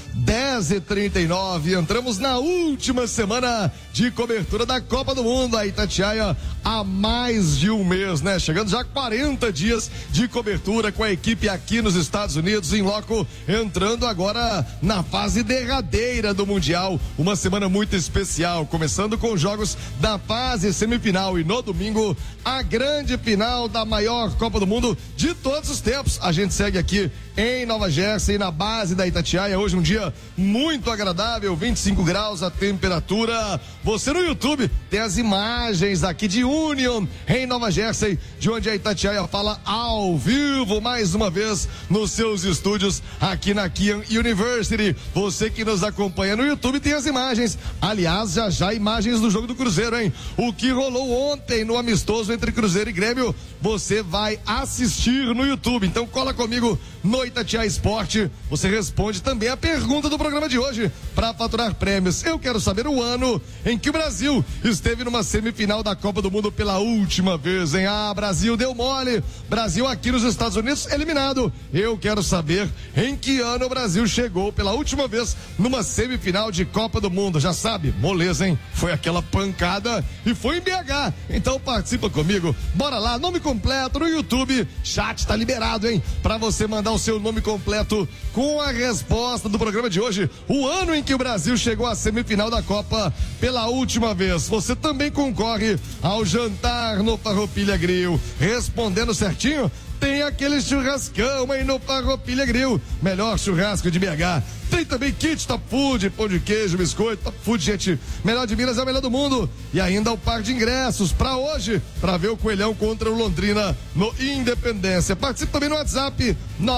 Speaker 14: 10h39. Entramos na última semana de cobertura da Copa do Mundo. A Itatiaia há mais de um mês, né? Chegando já 40 dias de cobertura com a equipe aqui nos Estados Unidos, em loco, entrando agora na fase derradeira do Mundial. Uma semana muito especial, começando com jogos da fase semifinal e no domingo a grande final da maior Copa do Mundo de todos os tempos. A gente segue aqui em Nova Jersey, na base da Itatiaia. Hoje um dia muito agradável, 25 graus a temperatura. Você no YouTube tem as imagens aqui de Union, em Nova Jersey, de onde a Itatiaia fala ao vivo, mais uma vez, nos seus estúdios aqui na Kean University. Você que nos acompanha no YouTube tem as imagens. Aliás, já imagens do jogo do Cruzeiro, hein? O que rolou ontem no amistoso entre Cruzeiro e Grêmio, você vai assistir no YouTube. Então cola comigo no Itatiaia Esporte. Você responde também a pergunta do programa de hoje para faturar prêmios. Eu quero saber o ano em que o Brasil esteve numa semifinal da Copa do Mundo pela última vez, hein? Ah, Brasil deu mole. Brasil aqui nos Estados Unidos eliminado. Eu quero saber em que ano o Brasil chegou pela última vez numa semifinal de Copa do Mundo. Já sabe, moleza, hein? Foi aquela pancada e foi em BH. Então participa comigo. Bora lá, nome completo no YouTube. Chat tá liberado, hein? Pra você mandar o seu nome completo com a resposta do programa de hoje. O ano em que o Brasil chegou à semifinal da Copa pela última vez. Você também concorre ao jantar no Farroupilha Grill. Respondendo certinho, tem aquele churrascão aí no Farroupilha Grill. Melhor churrasco de BH. Tem também kit Top Food, pão de queijo, biscoito. Top Food, gente, melhor de Minas é o melhor do mundo. E ainda o par de ingressos pra hoje, pra ver o Coelhão contra o Londrina no Independência. Participe também no WhatsApp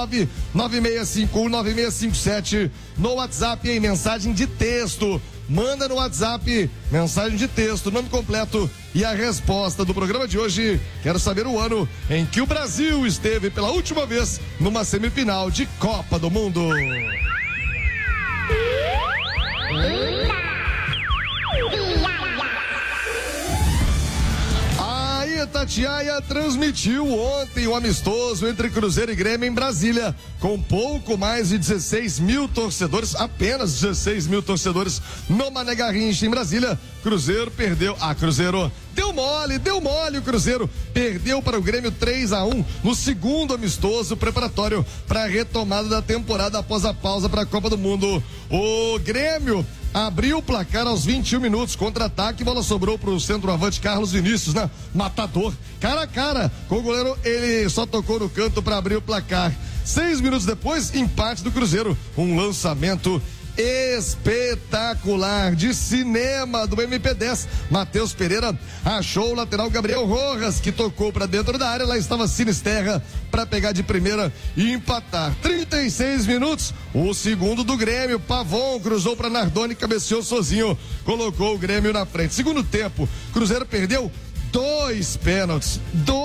Speaker 14: 996519657. No WhatsApp em mensagem de texto. Manda no WhatsApp mensagem de texto, nome completo e a resposta do programa de hoje. Quero saber o ano em que o Brasil esteve pela última vez numa semifinal de Copa do Mundo. A Itatiaia transmitiu ontem o amistoso entre Cruzeiro e Grêmio em Brasília, com pouco mais de 16 mil torcedores, apenas 16 mil torcedores no Mané Garrincha em Brasília. Cruzeiro perdeu. Cruzeiro deu mole o Cruzeiro. Perdeu para o Grêmio 3-1 no segundo amistoso preparatório para a retomada da temporada após a pausa para a Copa do Mundo. O Grêmio abriu o placar aos 21 minutos, contra-ataque, bola sobrou para o centroavante Carlos Vinícius, né? Matador, cara a cara com o goleiro, ele só tocou no canto para abrir o placar. 6 minutos depois, empate do Cruzeiro, um lançamento espetacular de cinema do MP10. Matheus Pereira achou o lateral Gabriel Rojas, que tocou para dentro da área. Lá estava Sinisterra para pegar de primeira e empatar. 36 minutos, o segundo do Grêmio. Pavon cruzou para Nardoni, cabeceou sozinho, colocou o Grêmio na frente. Segundo tempo, Cruzeiro perdeu dois pênaltis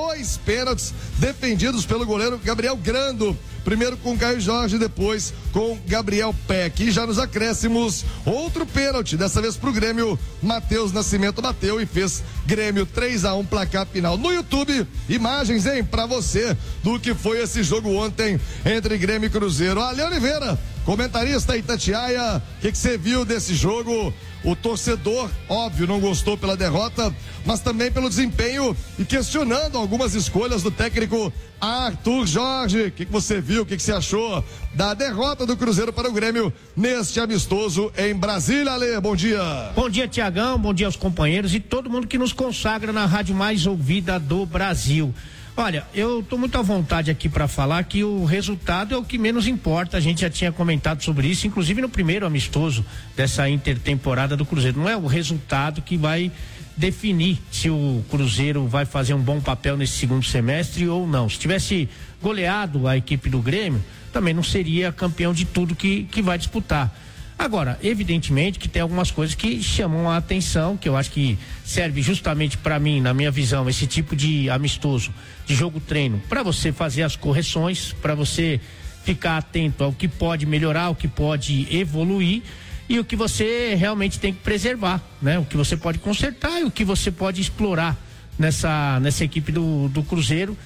Speaker 14: defendidos pelo goleiro Gabriel Grando. Primeiro com Caio Jorge, depois com Gabriel Peck. E já nos acréscimos, outro pênalti, dessa vez pro Grêmio. Matheus Nascimento bateu e fez Grêmio 3-1, placar final. No YouTube, imagens, hein, pra você do que foi esse jogo ontem entre Grêmio e Cruzeiro. Ale Oliveira, comentarista Itatiaia, o que você viu desse jogo? O torcedor, óbvio, não gostou pela derrota, mas também pelo desempenho e questionando algumas escolhas do técnico Arthur Jorge. O que você viu, o que você achou da derrota do Cruzeiro para o Grêmio neste amistoso em Brasília? Ale, bom dia.
Speaker 12: Bom dia, Tiagão, bom dia aos companheiros e todo mundo que nos consagra na rádio mais ouvida do Brasil. Olha, eu tô muito à vontade aqui para falar que o resultado é o que menos importa. A gente já tinha comentado sobre isso, inclusive no primeiro amistoso dessa intertemporada do Cruzeiro. Não é o resultado que vai definir se o Cruzeiro vai fazer um bom papel nesse segundo semestre ou não. Se tivesse goleado a equipe do Grêmio, também não seria campeão de tudo que vai disputar. Agora, evidentemente que tem algumas coisas que chamam a atenção, que eu acho que serve justamente para mim, na minha visão, esse tipo de amistoso, de jogo-treino, para você fazer as correções, para você ficar atento ao que pode melhorar, o que pode evoluir e o que você realmente tem que preservar, né? O que você pode consertar e o que você pode explorar nessa equipe do Cruzeiro.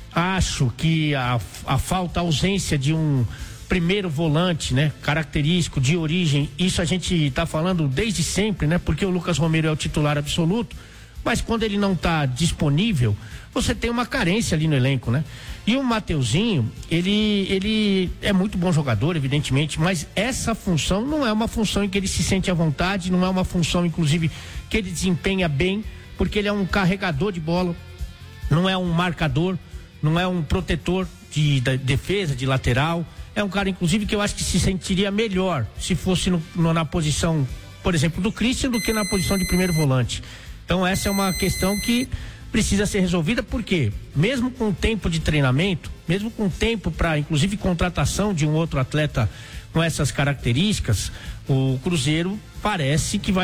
Speaker 12: acho que a ausência de um primeiro volante, né, característico, de origem, isso a gente está falando desde sempre, né, porque o Lucas Romero é o titular absoluto, mas quando ele não está disponível, você tem uma carência ali no elenco, né? E o Mateuzinho, ele é muito bom jogador, evidentemente, mas essa função não é uma função em que ele se sente à vontade, não é uma função, inclusive, que ele desempenha bem, porque ele é um carregador de bola, não é um marcador, não é um protetor de defesa, de lateral. É um cara, inclusive, que eu acho que se sentiria melhor se fosse na posição, por exemplo, do Christian, do que na posição de primeiro volante. Então essa é uma questão que precisa ser resolvida, porque mesmo com tempo de treinamento, mesmo com tempo para, inclusive, contratação de um outro atleta com essas características, o Cruzeiro parece que vai